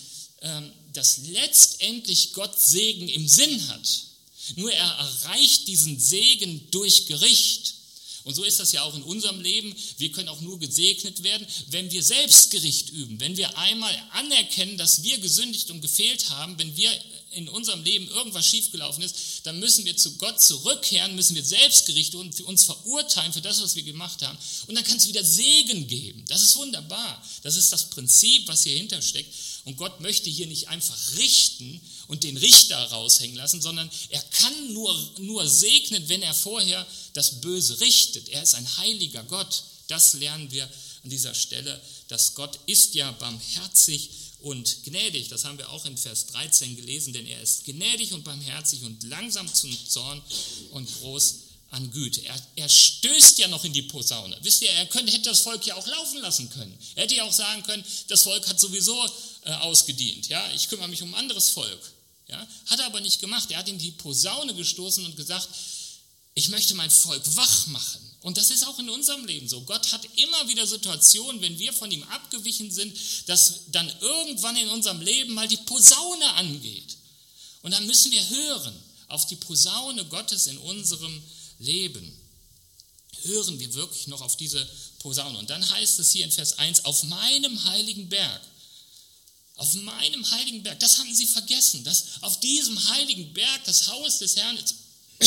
dass letztendlich Gott Segen im Sinn hat. Nur er erreicht diesen Segen durch Gericht. Und so ist das ja auch in unserem Leben. Wir können auch nur gesegnet werden, wenn wir selbst Gericht üben. Wenn wir einmal anerkennen, dass wir gesündigt und gefehlt haben, wenn wir in unserem Leben irgendwas schiefgelaufen ist, dann müssen wir zu Gott zurückkehren, müssen wir Selbstgericht und für uns verurteilen für das, was wir gemacht haben. Und dann kann es wieder Segen geben. Das ist wunderbar. Das ist das Prinzip, was hier hintersteckt. Und Gott möchte hier nicht einfach richten und den Richter raushängen lassen, sondern er kann nur segnen, wenn er vorher das Böse richtet. Er ist ein heiliger Gott. Das lernen wir an dieser Stelle, dass Gott ist ja barmherzig und gnädig. Das haben wir auch in Vers 13 gelesen, denn er ist gnädig und barmherzig und langsam zum Zorn und groß an Güte. Er stößt ja noch in die Posaune. Wisst ihr, hätte das Volk ja auch laufen lassen können. Er hätte ja auch sagen können, das Volk hat sowieso ausgedient. Ja? Ich kümmere mich um ein anderes Volk. Ja? Hat er aber nicht gemacht. Er hat in die Posaune gestoßen und gesagt, ich möchte mein Volk wach machen. Und das ist auch in unserem Leben so. Gott hat immer wieder Situationen, wenn wir von ihm abgewichen sind, dass dann irgendwann in unserem Leben mal die Posaune angeht. Und dann müssen wir hören auf die Posaune Gottes in unserem Leben. Hören wir wirklich noch auf diese Posaune. Und dann heißt es hier in Vers 1, auf meinem heiligen Berg. Auf meinem heiligen Berg, das hatten sie vergessen, dass auf diesem heiligen Berg das Haus des Herrn ist,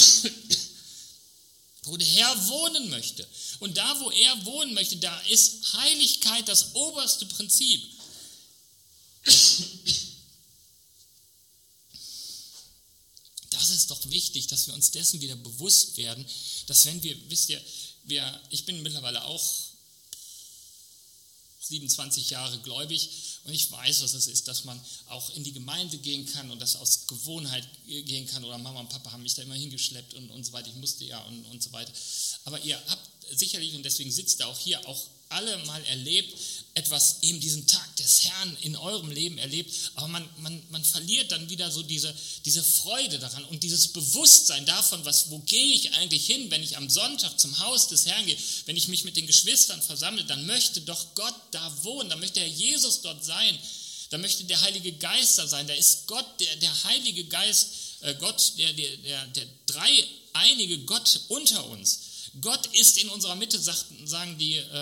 wo der Herr wohnen möchte. Und da, wo er wohnen möchte, da ist Heiligkeit das oberste Prinzip. Das ist doch wichtig, dass wir uns dessen wieder bewusst werden, dass wenn wir, wisst ihr, ich bin mittlerweile auch 27 Jahre gläubig und ich weiß, was es ist, dass man auch in die Gemeinde gehen kann und das aus Gewohnheit gehen kann oder Mama und Papa haben mich da immer hingeschleppt und so weiter, ich musste ja und so weiter. Aber ihr habt sicherlich, und deswegen sitzt ihr auch hier, auch alle mal erlebt, etwas, eben diesen Tag des Herrn in eurem Leben erlebt, aber man verliert dann wieder so diese Freude daran und dieses Bewusstsein davon, wo gehe ich eigentlich hin, wenn ich am Sonntag zum Haus des Herrn gehe, wenn ich mich mit den Geschwistern versammle, dann möchte doch Gott da wohnen, dann möchte Herr Jesus dort sein, dann möchte der Heilige Geist da sein, da ist Gott, der Heilige Geist, Gott, der dreieinige Gott unter uns. Gott ist in unserer Mitte, sagen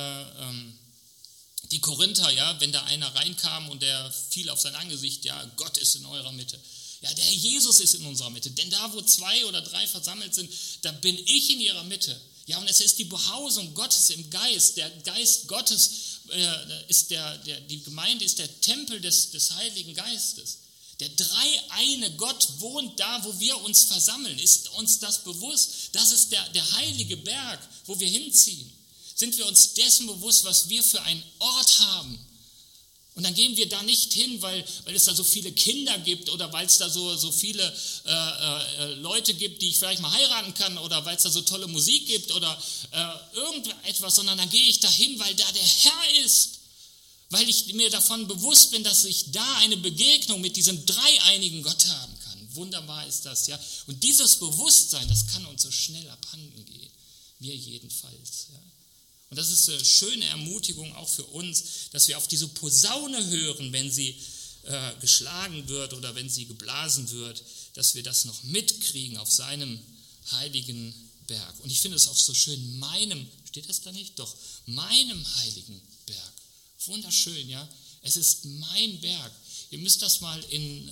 die Korinther, ja, wenn da einer reinkam und der fiel auf sein Angesicht, ja, Gott ist in eurer Mitte. Ja, der Herr Jesus ist in unserer Mitte, denn da, wo 2 oder 3 versammelt sind, da bin ich in ihrer Mitte. Ja, und es ist die Behausung Gottes im Geist, der Geist Gottes die Gemeinde ist der Tempel des Heiligen Geistes. Der dreieine Gott wohnt da, wo wir uns versammeln. Ist uns das bewusst? Das ist der heilige Berg, wo wir hinziehen. Sind wir uns dessen bewusst, was wir für einen Ort haben? Und dann gehen wir da nicht hin, weil es da so viele Kinder gibt oder weil es da so viele Leute gibt, die ich vielleicht mal heiraten kann oder weil es da so tolle Musik gibt oder irgendetwas, sondern dann gehe ich da hin, weil da der Herr ist. Weil ich mir davon bewusst bin, dass ich da eine Begegnung mit diesem dreieinigen Gott haben kann. Wunderbar ist das, ja. Und dieses Bewusstsein, das kann uns so schnell abhanden gehen. Mir jedenfalls, ja. Und das ist eine schöne Ermutigung auch für uns, dass wir auf diese Posaune hören, wenn sie geschlagen wird oder wenn sie geblasen wird, dass wir das noch mitkriegen auf seinem heiligen Berg. Und ich finde es auch so schön, steht das da nicht? Doch, meinem heiligen Berg. Wunderschön, ja. Es ist mein Berg. Ihr müsst das mal in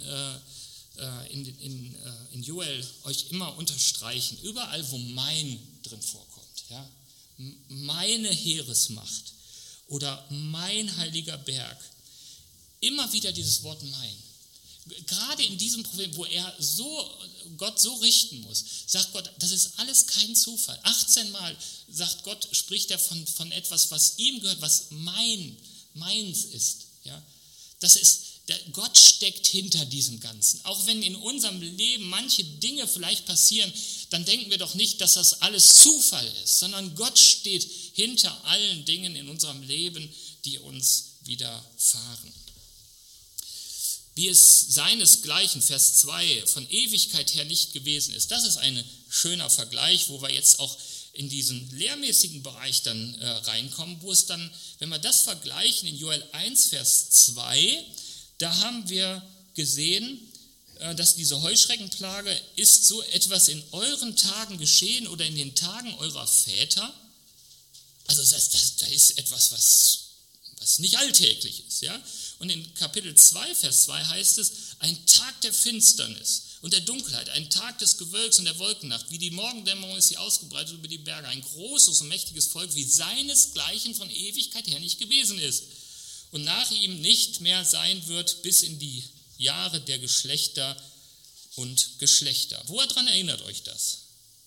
Joel euch immer unterstreichen. Überall, wo mein drin vorkommt, ja. Meine Heeresmacht oder mein heiliger Berg. Immer wieder dieses Wort mein. Gerade in diesem Problem, wo Gott so richten muss, sagt Gott, das ist alles kein Zufall. 18 Mal sagt Gott, spricht er von etwas, was ihm gehört, was meins ist. Ja? Gott steckt hinter diesem Ganzen. Auch wenn in unserem Leben manche Dinge vielleicht passieren, dann denken wir doch nicht, dass das alles Zufall ist, sondern Gott steht hinter allen Dingen in unserem Leben, die uns widerfahren. Wie es seinesgleichen, Vers 2, von Ewigkeit her nicht gewesen ist. Das ist ein schöner Vergleich, wo wir jetzt auch in diesen lehrmäßigen Bereich dann reinkommen, wo es dann, wenn wir das vergleichen in Joel 1, Vers 2, da haben wir gesehen, dass diese Heuschreckenplage ist so etwas in euren Tagen geschehen oder in den Tagen eurer Väter. Also da ist etwas, was nicht alltäglich ist. Ja? Und in Kapitel 2, Vers 2 heißt es, ein Tag der Finsternis und der Dunkelheit, ein Tag des Gewölks und der Wolkennacht, wie die Morgendämmerung ist sie ausgebreitet über die Berge, ein großes und mächtiges Volk, wie seinesgleichen von Ewigkeit her nicht gewesen ist und nach ihm nicht mehr sein wird bis in die Jahre der Geschlechter und Geschlechter. Woran erinnert euch das?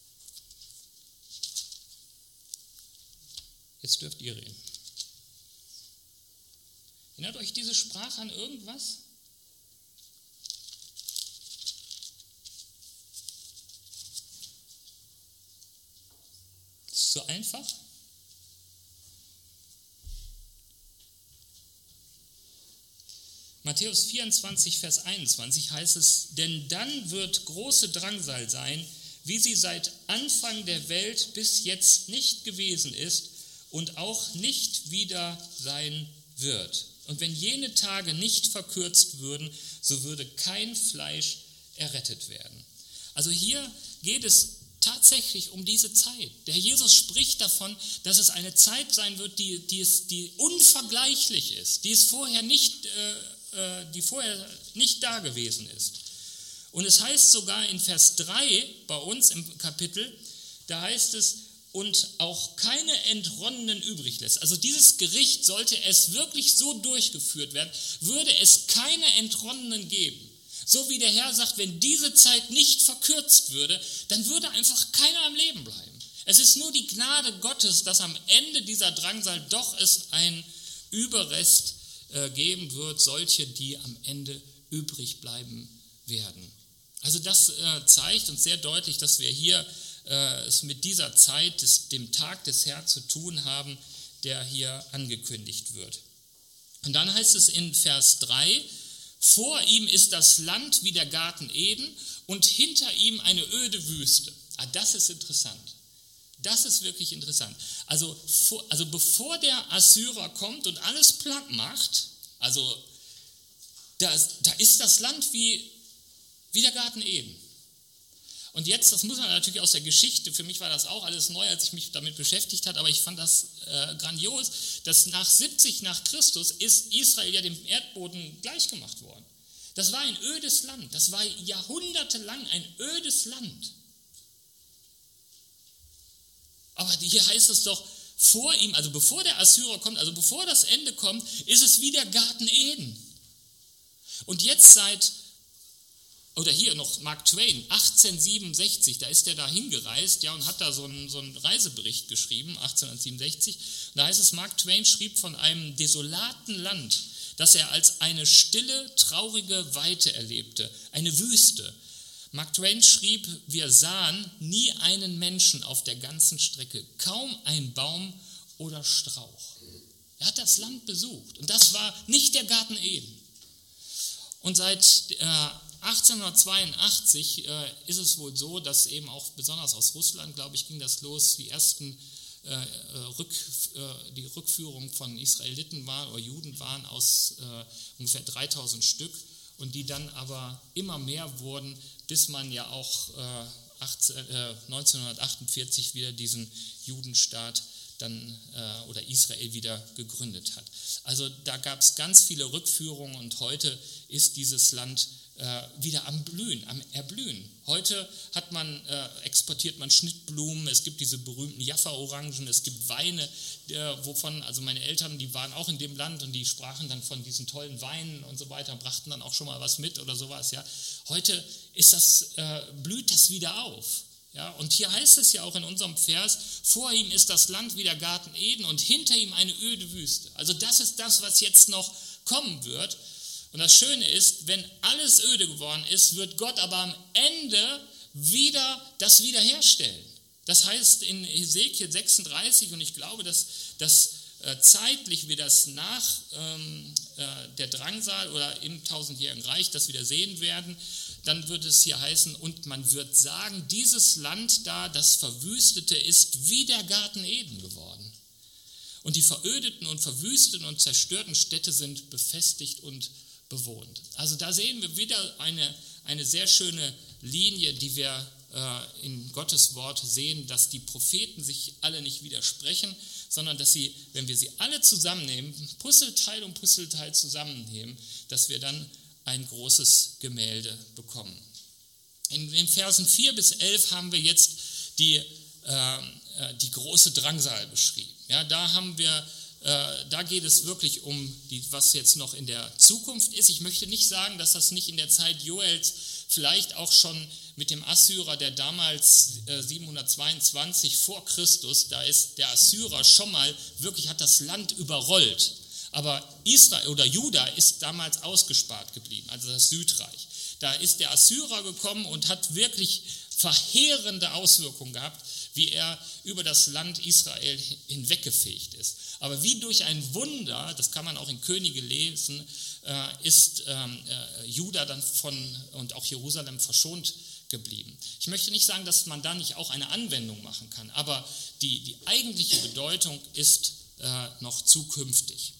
Jetzt dürft ihr reden. Erinnert euch diese Sprache an irgendwas? Ist so einfach? Matthäus 24, Vers 21 heißt es, denn dann wird große Drangsal sein, wie sie seit Anfang der Welt bis jetzt nicht gewesen ist und auch nicht wieder sein wird. Und wenn jene Tage nicht verkürzt würden, so würde kein Fleisch errettet werden. Also hier geht es tatsächlich um diese Zeit. Der Herr Jesus spricht davon, dass es eine Zeit sein wird, die unvergleichlich ist, die vorher nicht da gewesen ist. Und es heißt sogar in Vers 3 bei uns im Kapitel, da heißt es, und auch keine Entronnenen übrig lässt. Also dieses Gericht, sollte es wirklich so durchgeführt werden, würde es keine Entronnenen geben. So wie der Herr sagt, wenn diese Zeit nicht verkürzt würde, dann würde einfach keiner am Leben bleiben. Es ist nur die Gnade Gottes, dass am Ende dieser Drangsal doch es ein Überrest geben wird, solche, die am Ende übrig bleiben werden. Also das zeigt uns sehr deutlich, dass wir hier es mit dieser Zeit, dem Tag des Herrn zu tun haben, der hier angekündigt wird. Und dann heißt es in Vers 3, vor ihm ist das Land wie der Garten Eden und hinter ihm eine öde Wüste. Das ist interessant. Das ist wirklich interessant. Also bevor der Assyrer kommt und alles platt macht, also da ist das Land wie der Garten Eden. Und jetzt, das muss man natürlich aus der Geschichte, für mich war das auch alles neu, als ich mich damit beschäftigt habe, aber ich fand das grandios, dass nach 70 nach Christus ist Israel ja dem Erdboden gleichgemacht worden. Das war ein ödes Land, das war jahrhundertelang ein ödes Land. Aber hier heißt es doch, vor ihm, also bevor der Assyrer kommt, also bevor das Ende kommt, ist es wie der Garten Eden. Und jetzt oder hier noch Mark Twain, 1867, da ist er da hingereist, ja, und hat da so einen Reisebericht geschrieben, 1867. Da heißt es, Mark Twain schrieb von einem desolaten Land, das er als eine stille, traurige Weite erlebte, eine Wüste. Mark Twain schrieb, wir sahen nie einen Menschen auf der ganzen Strecke, kaum ein Baum oder Strauch. Er hat das Land besucht und das war nicht der Garten Eden. Und seit 1882 ist es wohl so, dass eben auch besonders aus Russland, glaube ich, ging das los, die ersten die Rückführung von Israeliten waren oder Juden waren aus ungefähr 3000 Stück und die dann aber immer mehr wurden, bis man ja auch 1948 wieder diesen Judenstaat dann oder Israel wieder gegründet hat. Also da gab es ganz viele Rückführungen und heute ist dieses Land wieder am Blühen, am Erblühen. Heute exportiert man Schnittblumen, es gibt diese berühmten Jaffa-Orangen, es gibt Weine, wovon, also meine Eltern, die waren auch in dem Land und die sprachen dann von diesen tollen Weinen und so weiter, brachten dann auch schon mal was mit oder sowas. Ja. Heute blüht das wieder auf. Ja. Und hier heißt es ja auch in unserem Vers, vor ihm ist das Land wie der Garten Eden und hinter ihm eine öde Wüste. Also das ist das, was jetzt noch kommen wird. Und das Schöne ist, wenn alles öde geworden ist, wird Gott aber am Ende das wiederherstellen. Das heißt in Hesekiel 36, und ich glaube, dass zeitlich wir das nach der Drangsal oder im 1000-jährigen Reich das wieder sehen werden, dann wird es hier heißen, und man wird sagen, dieses Land da, das Verwüstete, ist wie der Garten Eden geworden. Und die verödeten und verwüsteten und zerstörten Städte sind befestigt und bewohnt. Also da sehen wir wieder eine sehr schöne Linie, die wir in Gottes Wort sehen, dass die Propheten sich alle nicht widersprechen, sondern dass sie, wenn wir sie alle zusammennehmen, Puzzleteil um Puzzleteil zusammennehmen, dass wir dann ein großes Gemälde bekommen. In den Versen 4 bis 11 haben wir jetzt die große Drangsal beschrieben. Ja, da geht es wirklich um was jetzt noch in der Zukunft ist. Ich möchte nicht sagen, dass das nicht in der Zeit Joels vielleicht auch schon mit dem Assyrer, der damals 722 vor Christus, da ist der Assyrer schon mal wirklich, hat das Land überrollt. Aber Israel oder Juda ist damals ausgespart geblieben, also das Südreich. Da ist der Assyrer gekommen und hat wirklich verheerende Auswirkungen gehabt, wie er über das Land Israel hinweggefegt ist. Aber wie durch ein Wunder, das kann man auch in Könige lesen, ist Juda dann und auch Jerusalem verschont geblieben. Ich möchte nicht sagen, dass man da nicht auch eine Anwendung machen kann, aber die eigentliche Bedeutung ist noch zukünftig.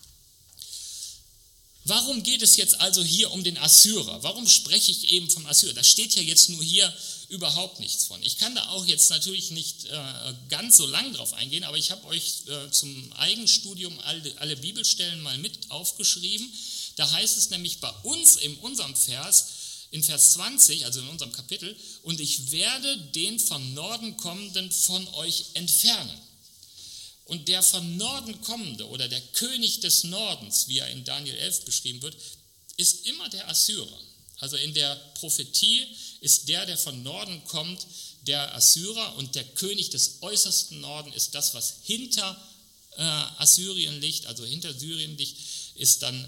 Warum geht es jetzt also hier um den Assyrer? Warum spreche ich eben vom Assyrer? Da steht ja jetzt nur hier überhaupt nichts von. Ich kann da auch jetzt natürlich nicht ganz so lang drauf eingehen, aber ich habe euch zum Eigenstudium alle Bibelstellen mal mit aufgeschrieben. Da heißt es nämlich bei uns in unserem Vers, in Vers 20, also in unserem Kapitel, und ich werde den vom Norden kommenden von euch entfernen. Und der von Norden kommende oder der König des Nordens, wie er in Daniel 11 beschrieben wird, ist immer der Assyrer. Also in der Prophetie ist der von Norden kommt, der Assyrer, und der König des äußersten Norden ist das, was hinter Assyrien liegt, also hinter Syrien liegt, ist dann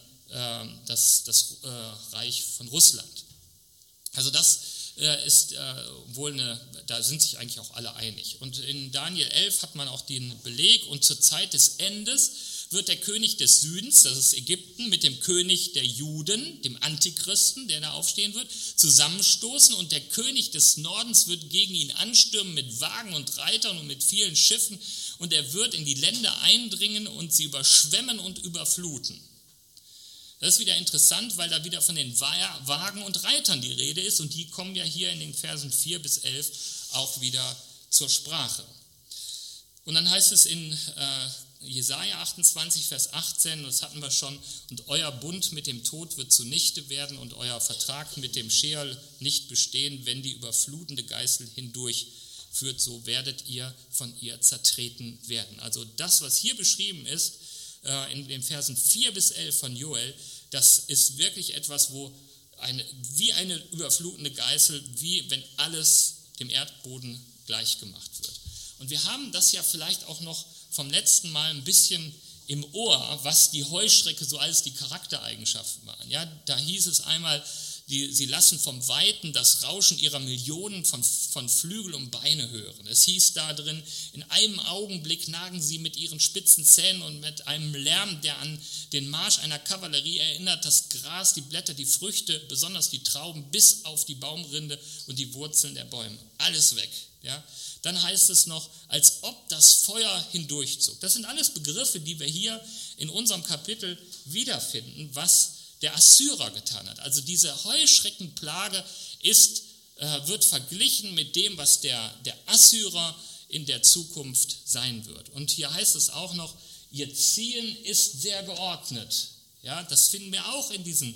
das Reich von Russland. Also das ist wohl da sind sich eigentlich auch alle einig. Und in Daniel 11 hat man auch den Beleg, und zur Zeit des Endes wird der König des Südens, das ist Ägypten, mit dem König der Juden, dem Antichristen, der da aufstehen wird, zusammenstoßen, und der König des Nordens wird gegen ihn anstürmen mit Wagen und Reitern und mit vielen Schiffen, und er wird in die Länder eindringen und sie überschwemmen und überfluten. Das ist wieder interessant, weil da wieder von den Wagen und Reitern die Rede ist, und die kommen ja hier in den Versen 4 bis 11 auch wieder zur Sprache. Und dann heißt es in Jesaja 28, Vers 18, das hatten wir schon, und euer Bund mit dem Tod wird zunichte werden und euer Vertrag mit dem Scheol nicht bestehen, wenn die überflutende Geißel hindurchführt, so werdet ihr von ihr zertreten werden. Also das, was hier beschrieben ist, in den Versen 4 bis 11 von Joel, das ist wirklich etwas, wo wie eine überflutende Geißel, wie wenn alles dem Erdboden gleichgemacht wird. Und wir haben das ja vielleicht auch noch vom letzten Mal ein bisschen im Ohr, was die Heuschrecke so alles die Charaktereigenschaften waren. Ja, da hieß es einmal, sie lassen vom Weiten das Rauschen ihrer Millionen von Flügel und Beine hören. Es hieß da drin, in einem Augenblick nagen sie mit ihren spitzen Zähnen und mit einem Lärm, der an den Marsch einer Kavallerie erinnert, das Gras, die Blätter, die Früchte, besonders die Trauben, bis auf die Baumrinde und die Wurzeln der Bäume. Alles weg. Ja? Dann heißt es noch, als ob das Feuer hindurchzog. Das sind alles Begriffe, die wir hier in unserem Kapitel wiederfinden, was der Assyrer getan hat. Also diese Heuschreckenplage wird verglichen mit dem, was der Assyrer in der Zukunft sein wird. Und hier heißt es auch noch, ihr Ziehen ist sehr geordnet. Ja, das finden wir auch in diesen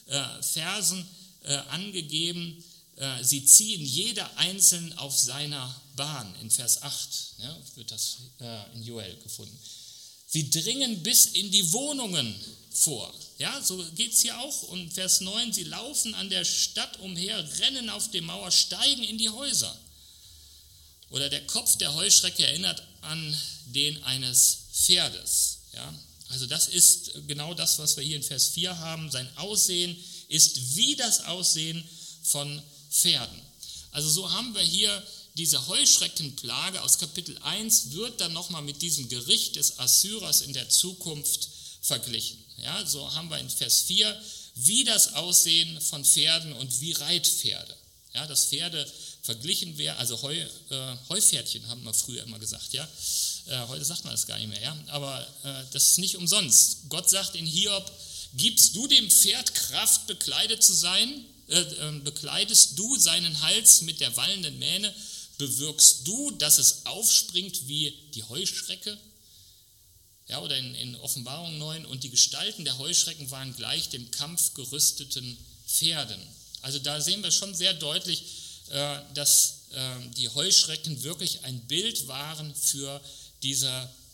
Versen angegeben. Sie ziehen jeder einzeln auf seiner Bahn. In Vers 8 wird das in Joel gefunden. Sie dringen bis in die Wohnungen vor. Ja, so geht es hier auch. Und Vers 9, sie laufen an der Stadt umher, rennen auf die Mauer, steigen in die Häuser. Oder der Kopf der Heuschrecke erinnert an den eines Pferdes. Ja, also das ist genau das, was wir hier in Vers 4 haben. Sein Aussehen ist wie das Aussehen von Pferden. Also so haben wir hier diese Heuschreckenplage aus Kapitel 1, wird dann nochmal mit diesem Gericht des Assyrers in der Zukunft verglichen. Ja, so haben wir in Vers 4 wie das Aussehen von Pferden und wie Reitpferde. Ja, dass Pferde verglichen werden, also Heupferdchen haben wir früher immer gesagt. Ja, heute sagt man das gar nicht mehr. Ja, aber das ist nicht umsonst. Gott sagt in Hiob, gibst du dem Pferd Kraft, bekleidet zu sein? Bekleidest du seinen Hals mit der wallenden Mähne? Bewirkst du, dass es aufspringt wie die Heuschrecke? Ja, oder in Offenbarung 9, und die Gestalten der Heuschrecken waren gleich dem kampfgerüsteten Pferden. Also da sehen wir schon sehr deutlich, dass die Heuschrecken wirklich ein Bild waren für diese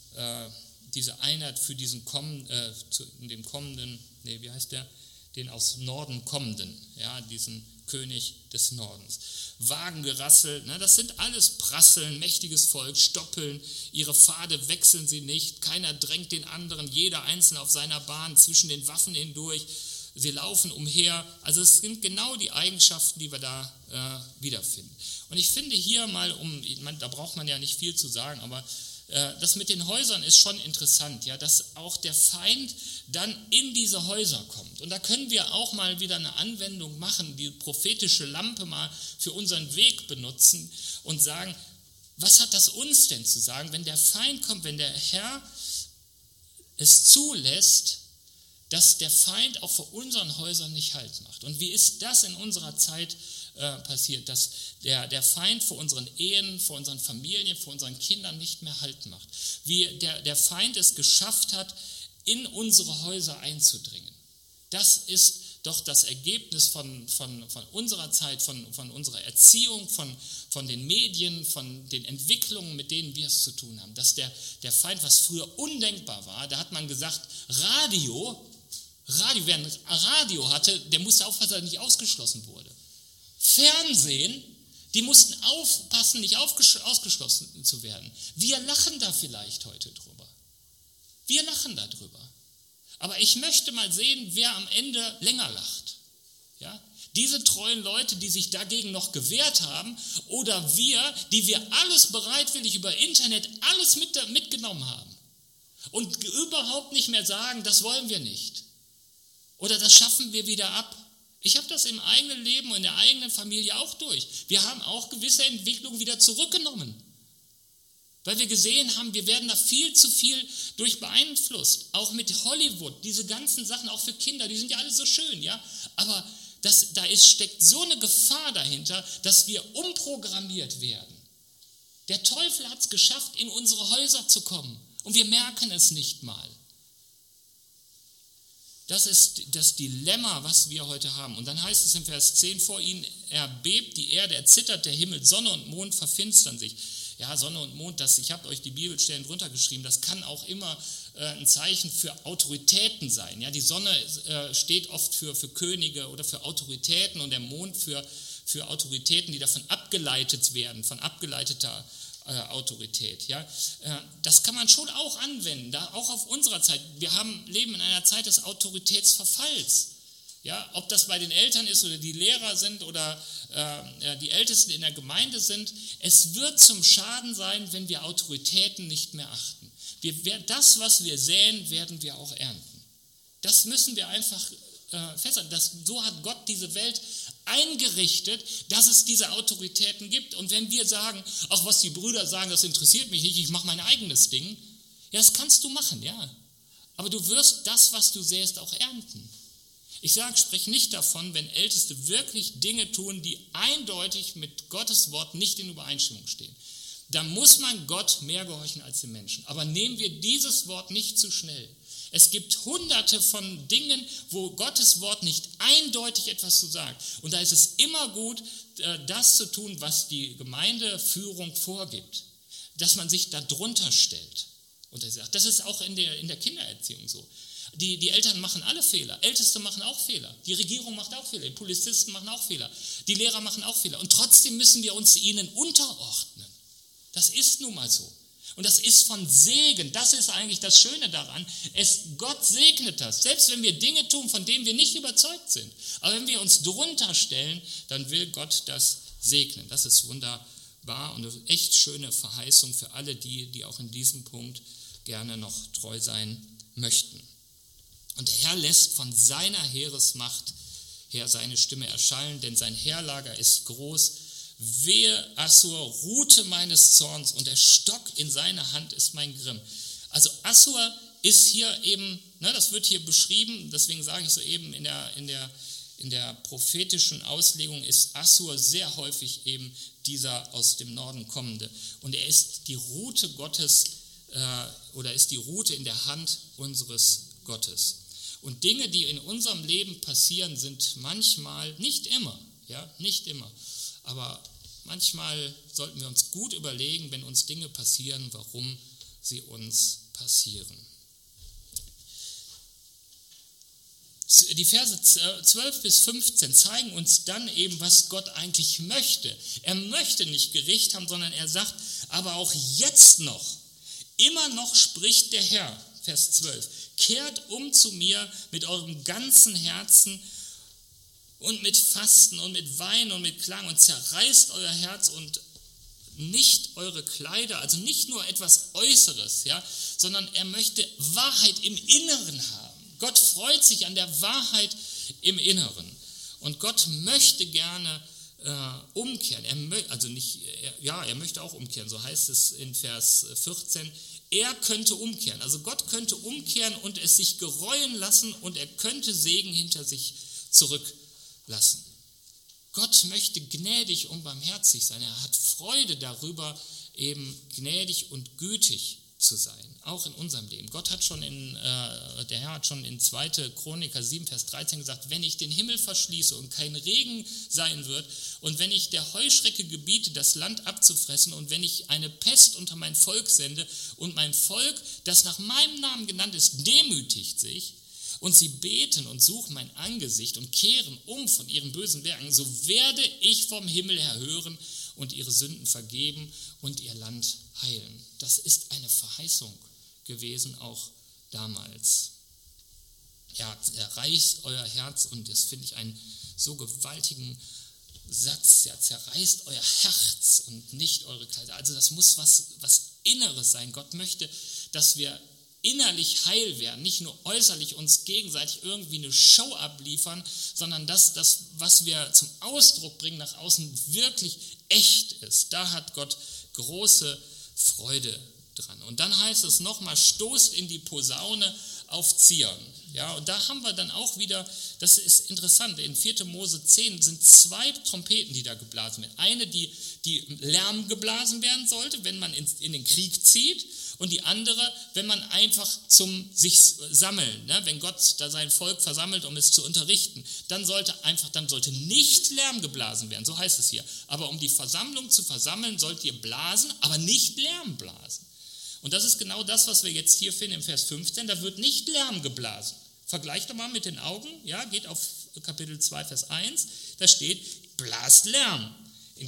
Einheit, für den kommenden, den aus Norden kommenden, ja, diesen König des Nordens. Wagengerassel, das sind alles Prasseln, mächtiges Volk, Stoppeln, ihre Pfade wechseln sie nicht, keiner drängt den anderen, jeder einzeln auf seiner Bahn, zwischen den Waffen hindurch, sie laufen umher, also es sind genau die Eigenschaften, die wir da wiederfinden. Und ich finde hier mal, da braucht man ja nicht viel zu sagen, aber Das mit den Häusern ist schon interessant, ja, dass auch der Feind dann in diese Häuser kommt. Und da können wir auch mal wieder eine Anwendung machen, die prophetische Lampe mal für unseren Weg benutzen und sagen, was hat das uns denn zu sagen, wenn der Feind kommt, wenn der Herr es zulässt, dass der Feind auch vor unseren Häusern nicht Halt macht. Und wie ist das in unserer Zeit passiert, dass der Feind vor unseren Ehen, vor unseren Familien, vor unseren Kindern nicht mehr Halt macht? Wie der Feind es geschafft hat, in unsere Häuser einzudringen. Das ist doch das Ergebnis von unserer Zeit, von unserer Erziehung, von den Medien, von den Entwicklungen, mit denen wir es zu tun haben. Dass der Feind, was früher undenkbar war, da hat man gesagt, wer ein Radio hatte, der musste aufpassen, dass er nicht ausgeschlossen wurde. Fernsehen, die mussten aufpassen, nicht ausgeschlossen zu werden. Wir lachen da vielleicht heute drüber. Wir lachen da drüber. Aber ich möchte mal sehen, wer am Ende länger lacht. Ja? Diese treuen Leute, die sich dagegen noch gewehrt haben, oder wir, die wir alles bereitwillig über Internet alles mitgenommen haben und überhaupt nicht mehr sagen, das wollen wir nicht. Oder das schaffen wir wieder ab. Ich habe das im eigenen Leben und in der eigenen Familie auch durch. Wir haben auch gewisse Entwicklungen wieder zurückgenommen. Weil wir gesehen haben, wir werden da viel zu viel durch beeinflusst. Auch mit Hollywood, diese ganzen Sachen, auch für Kinder, die sind ja alle so schön, ja. Aber steckt so eine Gefahr dahinter, dass wir umprogrammiert werden. Der Teufel hat es geschafft, in unsere Häuser zu kommen. Und wir merken es nicht mal. Das ist das Dilemma, was wir heute haben. Und dann heißt es im Vers 10, vor ihnen erbebt die Erde, erzittert der Himmel, Sonne und Mond verfinstern sich. Ja, Sonne und Mond, ich habe euch die Bibelstellen drunter geschrieben, das kann auch immer ein Zeichen für Autoritäten sein. Ja, die Sonne steht oft für Könige oder für Autoritäten und der Mond für Autoritäten, die davon abgeleitet werden, von abgeleiteter Autorität. Ja, das kann man schon auch anwenden, auch auf unserer Zeit. Wir leben in einer Zeit des Autoritätsverfalls. Ja, ob das bei den Eltern ist oder die Lehrer sind oder die Ältesten in der Gemeinde sind, es wird zum Schaden sein, wenn wir Autoritäten nicht mehr achten. Das, was wir säen, werden wir auch ernten. Das müssen wir einfach festhalten. So hat Gott diese Welt eingerichtet, dass es diese Autoritäten gibt. Und wenn wir sagen, auch was die Brüder sagen, das interessiert mich nicht, ich mache mein eigenes Ding, ja, das kannst du machen, ja. Aber du wirst das, was du säst, auch ernten. Ich spreche nicht davon, wenn Älteste wirklich Dinge tun, die eindeutig mit Gottes Wort nicht in Übereinstimmung stehen. Da muss man Gott mehr gehorchen als den Menschen. Aber nehmen wir dieses Wort nicht zu schnell. Es gibt hunderte von Dingen, wo Gottes Wort nicht eindeutig etwas zu sagt. Und da ist es immer gut, das zu tun, was die Gemeindeführung vorgibt. Dass man sich da drunter stellt. Und das ist auch in der Kindererziehung so. Die Eltern machen alle Fehler, Älteste machen auch Fehler, die Regierung macht auch Fehler, die Polizisten machen auch Fehler, die Lehrer machen auch Fehler. Und trotzdem müssen wir uns ihnen unterordnen. Das ist nun mal so. Und das ist von Segen, das ist eigentlich das Schöne daran. Gott segnet das, selbst wenn wir Dinge tun, von denen wir nicht überzeugt sind. Aber wenn wir uns drunter stellen, dann will Gott das segnen. Das ist wunderbar und eine echt schöne Verheißung für alle die auch in diesem Punkt gerne noch treu sein möchten. Und der Herr lässt von seiner Heeresmacht her seine Stimme erschallen, denn sein Heerlager ist groß. Wehe, Assur, Rute meines Zorns, und der Stock in seiner Hand ist mein Grimm. Also Assur ist hier eben, das wird hier beschrieben, deswegen sage ich so eben, in der prophetischen Auslegung ist Assur sehr häufig eben dieser aus dem Norden kommende. Und er ist die Rute Gottes, oder ist die Rute in der Hand unseres Gottes. Und Dinge, die in unserem Leben passieren, sind manchmal, nicht immer, aber manchmal sollten wir uns gut überlegen, wenn uns Dinge passieren, warum sie uns passieren. Die Verse 12 bis 15 zeigen uns dann eben, was Gott eigentlich möchte. Er möchte nicht Gericht haben, sondern er sagt, aber auch jetzt noch, immer noch spricht der Herr, Vers 12, kehrt um zu mir mit eurem ganzen Herzen und mit Fasten und mit Weinen und mit Klang und zerreißt euer Herz und nicht eure Kleider, also nicht nur etwas Äußeres, ja, sondern er möchte Wahrheit im Inneren haben. Gott freut sich an der Wahrheit im Inneren. Und Gott möchte gerne umkehren. Er möchte auch umkehren, so heißt es in Vers 14. Er könnte umkehren, also Gott könnte umkehren und es sich gereuen lassen und er könnte Segen hinter sich zurücklassen. Gott möchte gnädig und barmherzig sein. Er hat Freude darüber, eben gnädig und gütig zu sein, auch in unserem Leben. Der Herr hat schon in 2. Chroniker 7, Vers 13 gesagt, wenn ich den Himmel verschließe und kein Regen sein wird und wenn ich der Heuschrecke gebiete, das Land abzufressen und wenn ich eine Pest unter mein Volk sende und mein Volk, das nach meinem Namen genannt ist, demütigt sich und sie beten und suchen mein Angesicht und kehren um von ihren bösen Werken, so werde ich vom Himmel her hören und ihre Sünden vergeben und ihr Land heilen. Das ist eine Verheißung gewesen, auch damals. Ja, zerreißt euer Herz, und das finde ich einen so gewaltigen Satz, ja, zerreißt euer Herz und nicht eure Kleider. Also das muss was Inneres sein. Gott möchte, dass wir innerlich heil werden, nicht nur äußerlich uns gegenseitig irgendwie eine Show abliefern, sondern dass das, was wir zum Ausdruck bringen nach außen, wirklich echt ist. Da hat Gott große Freude dran. Und dann heißt es nochmal, stoßt in die Posaune auf Zion. Ja, und da haben wir dann auch wieder, das ist interessant, in 4. Mose 10 sind 2 Trompeten, die da geblasen werden. Eine, die Lärm geblasen werden sollte, wenn man in den Krieg zieht, und die andere, wenn man einfach zum sich sammeln, ne? Wenn Gott da sein Volk versammelt, um es zu unterrichten, dann sollte nicht Lärm geblasen werden, so heißt es hier. Aber um die Versammlung zu versammeln, sollt ihr blasen, aber nicht Lärm blasen. Und das ist genau das, was wir jetzt hier finden im Vers 15, da wird nicht Lärm geblasen. Vergleicht doch mal mit den Augen, ja, geht auf Kapitel 2, Vers 1, da steht, blast Lärm. In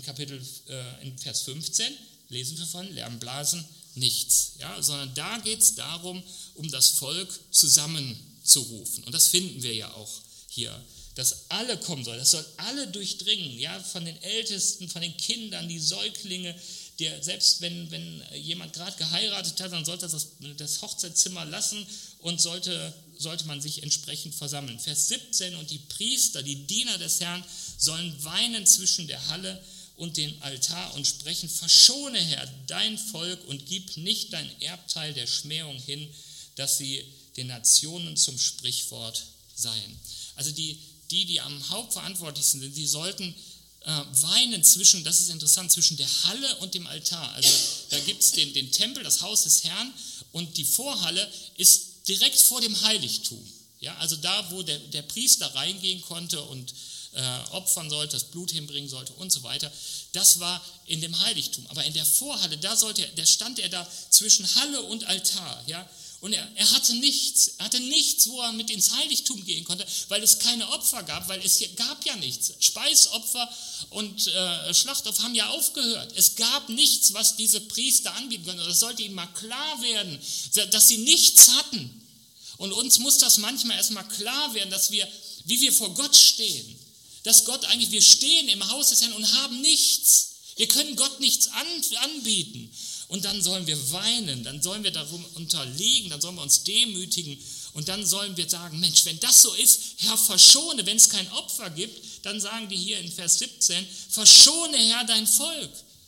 Vers 15 lesen wir von Lärmblasen nichts, ja, sondern da geht es darum, um das Volk zusammenzurufen. Und das finden wir ja auch hier, dass alle kommen sollen, das soll alle durchdringen, ja, von den Ältesten, von den Kindern, die Säuglinge, selbst wenn jemand gerade geheiratet hat, dann sollte das Hochzeitszimmer lassen und sollte man sich entsprechend versammeln. Vers 17, und die Priester, die Diener des Herrn, sollen weinen zwischen der Halle und dem Altar und sprechen, verschone, Herr, dein Volk und gib nicht dein Erbteil der Schmähung hin, dass sie den Nationen zum Sprichwort seien. Also die am hauptverantwortlichsten sind, die sollten weinen das ist interessant, zwischen der Halle und dem Altar. Also da gibt es den Tempel, das Haus des Herrn, und die Vorhalle ist direkt vor dem Heiligtum. Ja, also da, wo der Priester reingehen konnte und opfern sollte, das Blut hinbringen sollte und so weiter, das war in dem Heiligtum. Aber in der Vorhalle, da stand er da zwischen Halle und Altar, ja, und er hatte nichts, wo er mit ins Heiligtum gehen konnte, weil es keine Opfer gab, weil es gab ja nichts. Speisopfer und Schlachtopfer haben ja aufgehört. Es gab nichts, was diese Priester anbieten konnten. Das sollte ihnen mal klar werden, dass sie nichts hatten. Und uns muss das manchmal erstmal klar werden, wie wir vor Gott stehen. Dass wir stehen im Haus des Herrn und haben nichts. Wir können Gott nichts anbieten. Und dann sollen wir weinen, dann sollen wir darum unterliegen, dann sollen wir uns demütigen und dann sollen wir sagen, Mensch, wenn das so ist, Herr, verschone, wenn es kein Opfer gibt, dann sagen die hier in Vers 17, verschone, Herr, dein Volk.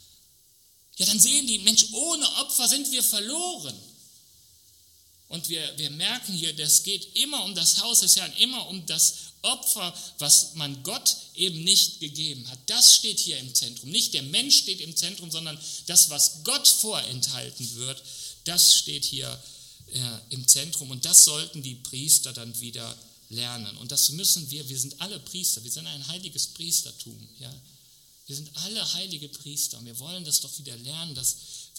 Ja, dann sehen die, Mensch, ohne Opfer sind wir verloren. Und wir merken hier, das geht immer um das Haus des Herrn, immer um das Opfer, was man Gott eben nicht gegeben hat. Das steht hier im Zentrum. Nicht der Mensch steht im Zentrum, sondern das, was Gott vorenthalten wird, das steht hier im Zentrum. Und das sollten die Priester dann wieder lernen. Und das müssen wir sind alle Priester, wir sind ein heiliges Priestertum. Ja? Wir sind alle heilige Priester und wir wollen das doch wieder lernen, dass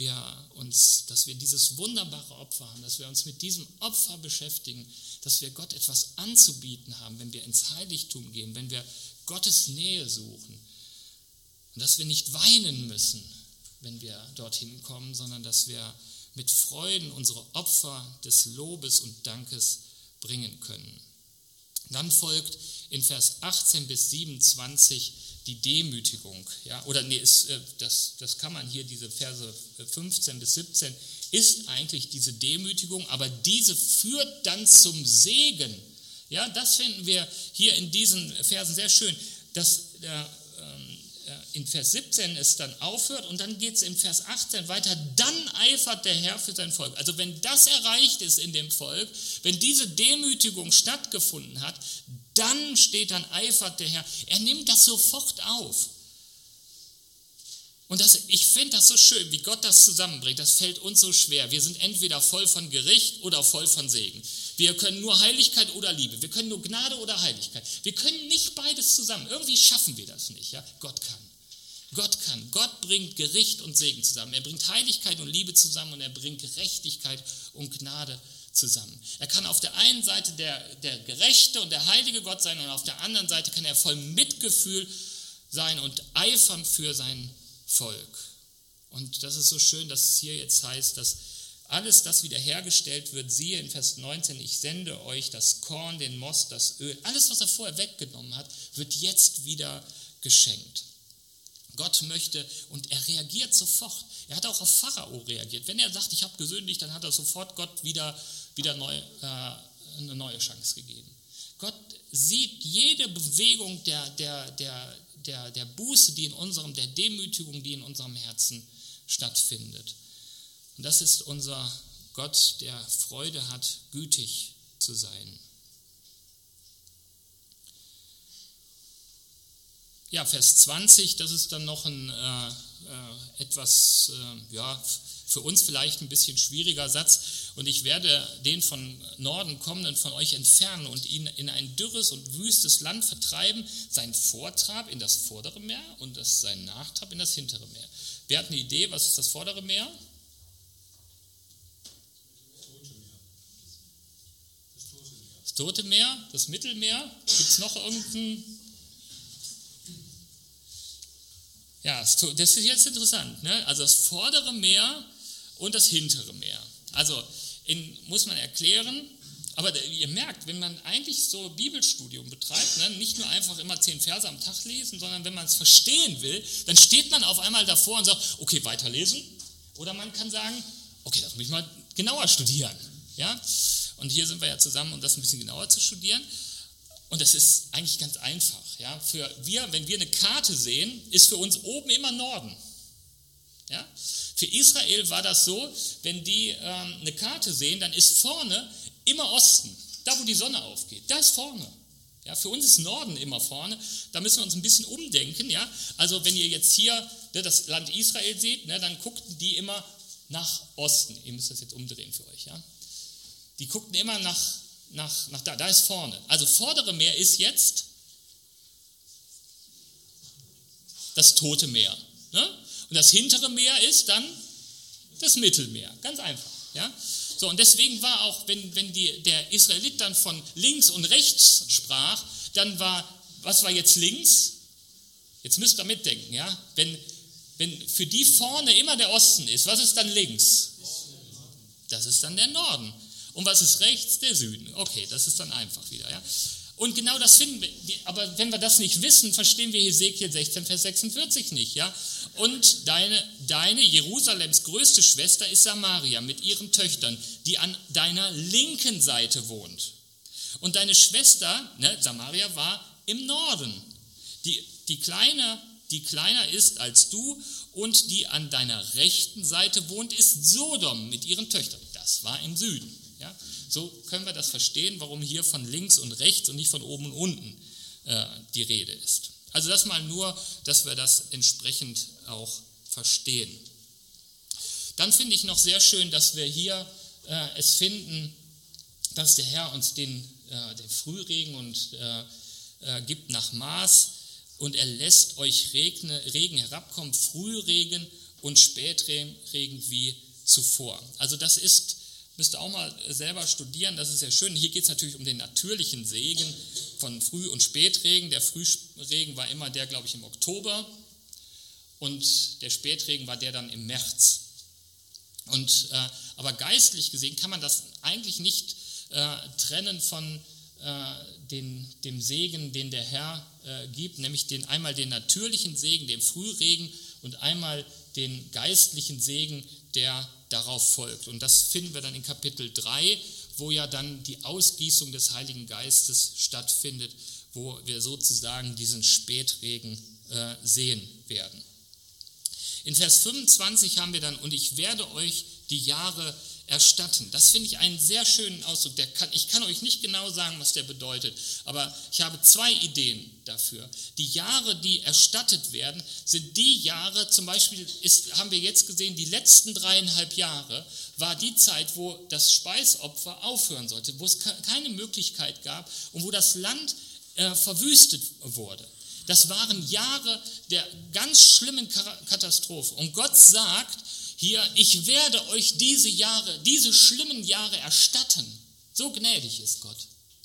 wir dieses wunderbare Opfer haben, dass wir uns mit diesem Opfer beschäftigen, dass wir Gott etwas anzubieten haben, wenn wir ins Heiligtum gehen, wenn wir Gottes Nähe suchen. Und dass wir nicht weinen müssen, wenn wir dorthin kommen, sondern dass wir mit Freuden unsere Opfer des Lobes und Dankes bringen können. Dann folgt in Vers 18 bis 27 die Demütigung. Ja? Oder nee, das kann man hier, diese Verse 15 bis 17, ist eigentlich diese Demütigung, aber diese führt dann zum Segen. Ja, das finden wir hier in diesen Versen sehr schön, dass in Vers 17 es dann aufhört und dann geht es in Vers 18 weiter, dann eifert der Herr für sein Volk. Also wenn das erreicht ist in dem Volk, wenn diese Demütigung stattgefunden hat, dann eifert der Herr. Er nimmt das sofort auf. Und ich finde das so schön, wie Gott das zusammenbringt. Das fällt uns so schwer. Wir sind entweder voll von Gericht oder voll von Segen. Wir können nur Heiligkeit oder Liebe. Wir können nur Gnade oder Heiligkeit. Wir können nicht beides zusammen. Irgendwie schaffen wir das nicht. Ja? Gott kann. Gott kann. Gott bringt Gericht und Segen zusammen. Er bringt Heiligkeit und Liebe zusammen und er bringt Gerechtigkeit und Gnade zusammen. Er kann auf der einen Seite der gerechte und der heilige Gott sein und auf der anderen Seite kann er voll Mitgefühl sein und eifern für sein Volk. Und das ist so schön, dass es hier jetzt heißt, dass alles das wiederhergestellt wird. Siehe in Vers 19, ich sende euch das Korn, den Most, das Öl. Alles, was er vorher weggenommen hat, wird jetzt wieder geschenkt. Gott möchte und er reagiert sofort. Er hat auch auf Pharao reagiert. Wenn er sagt, ich habe gesündigt, dann hat er sofort Gott wieder eine neue Chance gegeben. Gott sieht jede Bewegung der Buße, der Demütigung, die in unserem Herzen stattfindet. Und das ist unser Gott, der Freude hat, gütig zu sein. Ja, Vers 20, das ist dann noch ein etwas, für uns vielleicht ein bisschen schwieriger Satz. Und ich werde den von Norden kommenden von euch entfernen und ihn in ein dürres und wüstes Land vertreiben, sein Vortrab in das vordere Meer und sein Nachtrab in das hintere Meer. Wer hat eine Idee, was ist das vordere Meer? Das Tote Meer, das Mittelmeer. Gibt es noch irgendein... Ja, das ist jetzt interessant, ne? Also das vordere Meer und das hintere Meer. Also muss man erklären, aber ihr merkt, wenn man eigentlich so Bibelstudium betreibt, ne, nicht nur einfach immer 10 Verse am Tag lesen, sondern wenn man es verstehen will, dann steht man auf einmal davor und sagt, okay, weiterlesen. Oder man kann sagen, okay, das muss ich mal genauer studieren. Ja? Und hier sind wir ja zusammen, um das ein bisschen genauer zu studieren. Und das ist eigentlich ganz einfach. Ja? Wenn wir eine Karte sehen, ist für uns oben immer Norden. Ja? Für Israel war das so, wenn die eine Karte sehen, dann ist vorne immer Osten. Da, wo die Sonne aufgeht, da ist vorne. Ja? Für uns ist Norden immer vorne. Da müssen wir uns ein bisschen umdenken. Ja? Also wenn ihr jetzt hier das Land Israel seht, dann guckten die immer nach Osten. Ihr müsst das jetzt umdrehen für euch. Ja? Die guckten immer nach da ist vorne. Also vordere Meer ist jetzt das Tote Meer. Ne? Und das hintere Meer ist dann das Mittelmeer. Ganz einfach. Ja? So, und deswegen war auch, wenn der Israelit dann von links und rechts sprach, dann was war jetzt links? Jetzt müsst ihr mitdenken. Ja? Wenn für die vorne immer der Osten ist, was ist dann links? Das ist dann der Norden. Und was ist rechts? Der Süden. Okay, das ist dann einfach wieder. Ja? Und genau das finden wir. Aber wenn wir das nicht wissen, verstehen wir Hesekiel 16, Vers 46 nicht. Ja? Und deine Jerusalems größte Schwester ist Samaria mit ihren Töchtern, die an deiner linken Seite wohnt. Und deine Schwester, Samaria, war im Norden. Die kleiner ist als du und die an deiner rechten Seite wohnt, ist Sodom mit ihren Töchtern. Das war im Süden. Ja, so können wir das verstehen, warum hier von links und rechts und nicht von oben und unten die Rede ist. Also das mal nur, dass wir das entsprechend auch verstehen. Dann finde ich noch sehr schön, dass wir hier es finden, dass der Herr uns den Frühregen gibt nach Maß und er lässt euch Regen herabkommen, Frühregen und Spätregen wie zuvor. Also das müsst ihr auch mal selber studieren, das ist ja schön. Hier geht es natürlich um den natürlichen Segen von Früh- und Spätregen. Der Frühregen war immer der, glaube ich, im Oktober und der Spätregen war der dann im März. Aber geistlich gesehen kann man das eigentlich nicht trennen von dem Segen, den der Herr gibt, nämlich einmal den natürlichen Segen, den Frühregen, und einmal den geistlichen Segen, der darauf folgt. Und das finden wir dann in Kapitel 3, wo ja dann die Ausgießung des Heiligen Geistes stattfindet, wo wir sozusagen diesen Spätregen sehen werden. In Vers 25 haben wir dann: und ich werde euch die Jahre erstatten. Das finde ich einen sehr schönen Ausdruck. Ich kann euch nicht genau sagen, was der bedeutet, aber ich habe 2 Ideen dafür. Die Jahre, die erstattet werden, sind die Jahre, zum Beispiel haben wir jetzt gesehen, die letzten 3,5 Jahre war die Zeit, wo das Speisopfer aufhören sollte, wo es keine Möglichkeit gab und wo das Land verwüstet wurde. Das waren Jahre der ganz schlimmen Katastrophe. Und Gott sagt hier: ich werde euch diese schlimmen Jahre erstatten. So gnädig ist Gott.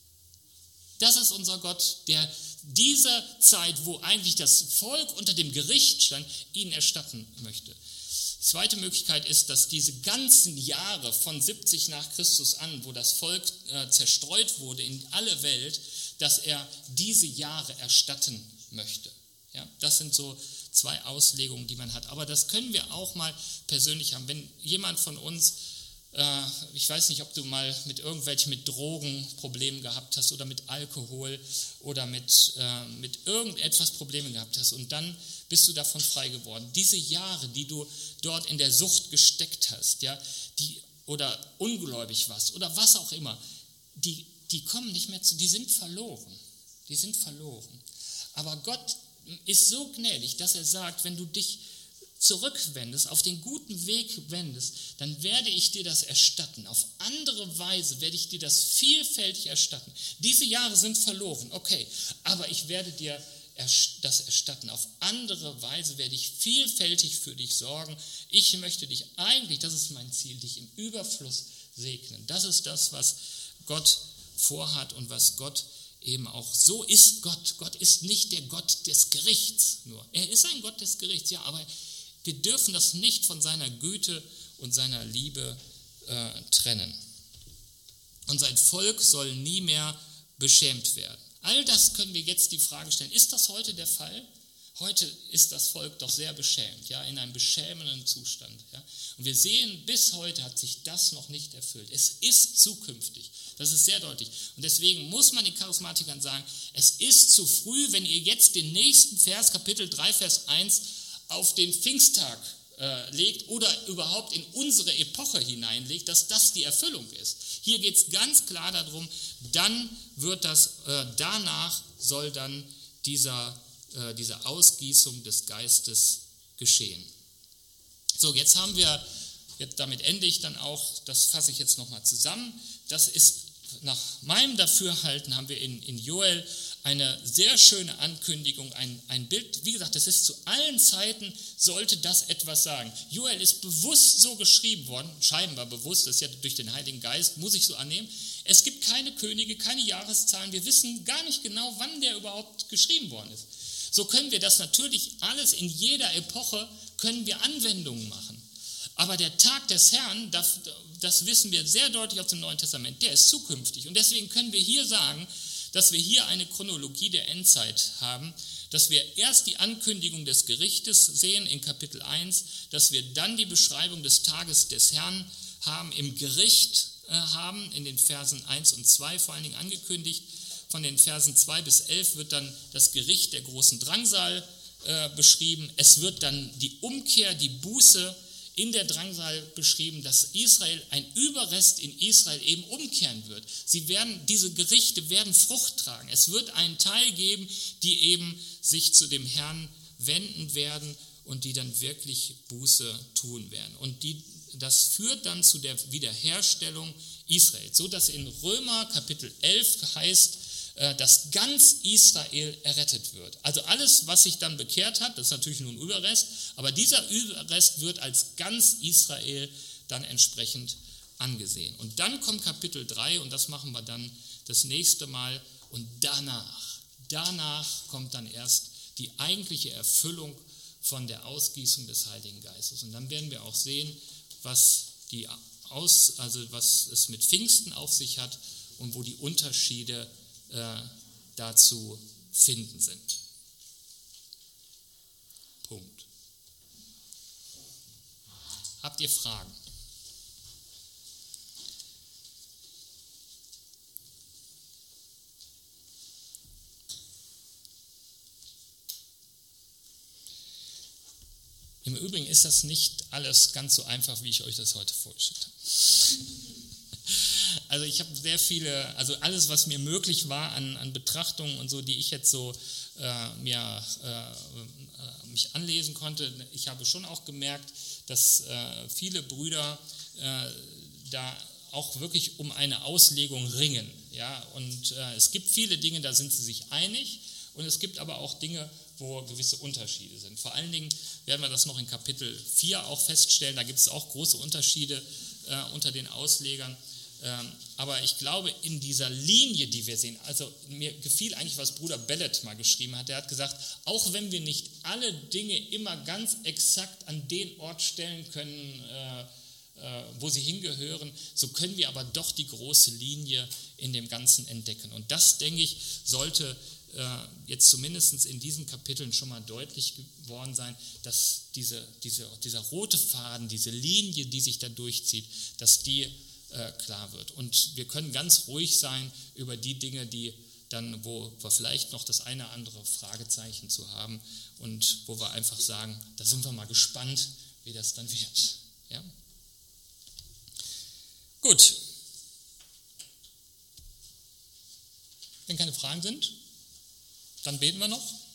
Das ist unser Gott, der diese Zeit, wo eigentlich das Volk unter dem Gericht stand, ihnen erstatten möchte. Die zweite Möglichkeit ist, dass diese ganzen Jahre von 70 nach Christus an, wo das Volk zerstreut wurde in alle Welt, dass er diese Jahre erstatten möchte. Ja, das sind so 2 Auslegungen, die man hat. Aber das können wir auch mal persönlich haben. Wenn jemand von uns, ich weiß nicht, ob du mal mit Drogen Probleme gehabt hast oder mit Alkohol oder mit irgendetwas Probleme gehabt hast, und dann bist du davon frei geworden. Diese Jahre, die du dort in der Sucht gesteckt hast, ja, oder ungläubig warst oder was auch immer, die kommen nicht mehr die sind verloren. Die sind verloren. Aber Gott ist so gnädig, dass er sagt: wenn du dich zurückwendest, auf den guten Weg wendest, dann werde ich dir das erstatten. Auf andere Weise werde ich dir das vielfältig erstatten. Diese Jahre sind verloren, okay, aber ich werde dir das erstatten. Auf andere Weise werde ich vielfältig für dich sorgen. Ich möchte dich eigentlich, das ist mein Ziel, dich im Überfluss segnen. Das ist das, was Gott vorhat und was Gott eben auch, so ist Gott. Gott ist nicht der Gott des Gerichts nur. Er ist ein Gott des Gerichts, ja, aber wir dürfen das nicht von seiner Güte und seiner Liebe trennen. Und sein Volk soll nie mehr beschämt werden. All das können wir jetzt die Frage stellen: Ist das heute der Fall? Heute ist das Volk doch sehr beschämt, ja, in einem beschämenden Zustand. Ja. Und wir sehen, bis heute hat sich das noch nicht erfüllt. Es ist zukünftig. Das ist sehr deutlich. Und deswegen muss man den Charismatikern sagen: Es ist zu früh, wenn ihr jetzt den nächsten Vers, Kapitel 3, Vers 1, auf den Pfingsttag legt oder überhaupt in unsere Epoche hineinlegt, dass das die Erfüllung ist. Hier geht es ganz klar darum, danach soll dann diese Ausgießung des Geistes geschehen. So, damit ende ich dann auch, das fasse ich jetzt nochmal zusammen. Das ist, nach meinem Dafürhalten, haben wir in Joel eine sehr schöne Ankündigung, ein Bild. Wie gesagt, das ist zu allen Zeiten, sollte das etwas sagen. Joel ist bewusst so geschrieben worden, scheinbar bewusst, das ist ja durch den Heiligen Geist, muss ich so annehmen. Es gibt keine Könige, keine Jahreszahlen, wir wissen gar nicht genau, wann der überhaupt geschrieben worden ist. So können wir das natürlich alles in jeder Epoche, können wir Anwendungen machen. Aber der Tag des Herrn, das wissen wir sehr deutlich aus dem Neuen Testament, der ist zukünftig. Und deswegen können wir hier sagen, dass wir hier eine Chronologie der Endzeit haben, dass wir erst die Ankündigung des Gerichtes sehen in Kapitel 1, dass wir dann die Beschreibung des Tages des Herrn haben, im Gericht haben, in den Versen 1 und 2 vor allen Dingen angekündigt. Von den Versen 2 bis 11 wird dann das Gericht der großen Drangsal beschrieben. Es wird dann die Umkehr, die Buße in der Drangsal beschrieben, dass ein Überrest in Israel eben umkehren wird. Diese Gerichte werden Frucht tragen. Es wird einen Teil geben, die eben sich zu dem Herrn wenden werden und die dann wirklich Buße tun werden. Und das führt dann zu der Wiederherstellung Israels, so dass in Römer Kapitel 11 heißt, dass ganz Israel errettet wird. Also alles, was sich dann bekehrt hat, das ist natürlich nur ein Überrest, aber dieser Überrest wird als ganz Israel dann entsprechend angesehen. Und dann kommt Kapitel 3 und das machen wir dann das nächste Mal und danach kommt dann erst die eigentliche Erfüllung von der Ausgießung des Heiligen Geistes. Und dann werden wir auch sehen, was es mit Pfingsten auf sich hat und wo die Unterschiede da zu finden sind. Punkt. Habt ihr Fragen? Im Übrigen ist das nicht alles ganz so einfach, wie ich euch das heute vorgestellt habe. Also ich habe sehr viele, also alles, was mir möglich war an Betrachtungen und so, die ich jetzt so mich anlesen konnte. Ich habe schon auch gemerkt, dass viele Brüder da auch wirklich um eine Auslegung ringen. Ja? Und es gibt viele Dinge, da sind sie sich einig, und es gibt aber auch Dinge, wo gewisse Unterschiede sind. Vor allen Dingen werden wir das noch in Kapitel 4 auch feststellen, da gibt es auch große Unterschiede unter den Auslegern. Aber ich glaube, in dieser Linie, die wir sehen, also mir gefiel eigentlich, was Bruder Bellet mal geschrieben hat. Der hat gesagt, auch wenn wir nicht alle Dinge immer ganz exakt an den Ort stellen können, wo sie hingehören, so können wir aber doch die große Linie in dem Ganzen entdecken. Und das, denke ich, sollte jetzt zumindest in diesen Kapiteln schon mal deutlich geworden sein, dass dieser rote Faden, diese Linie, die sich da durchzieht, dass die klar wird. Und wir können ganz ruhig sein über die Dinge, die dann, wo wir vielleicht noch das eine oder andere Fragezeichen zu haben und wo wir einfach sagen, da sind wir mal gespannt, wie das dann wird. Ja? Gut. Wenn keine Fragen sind, dann beten wir noch.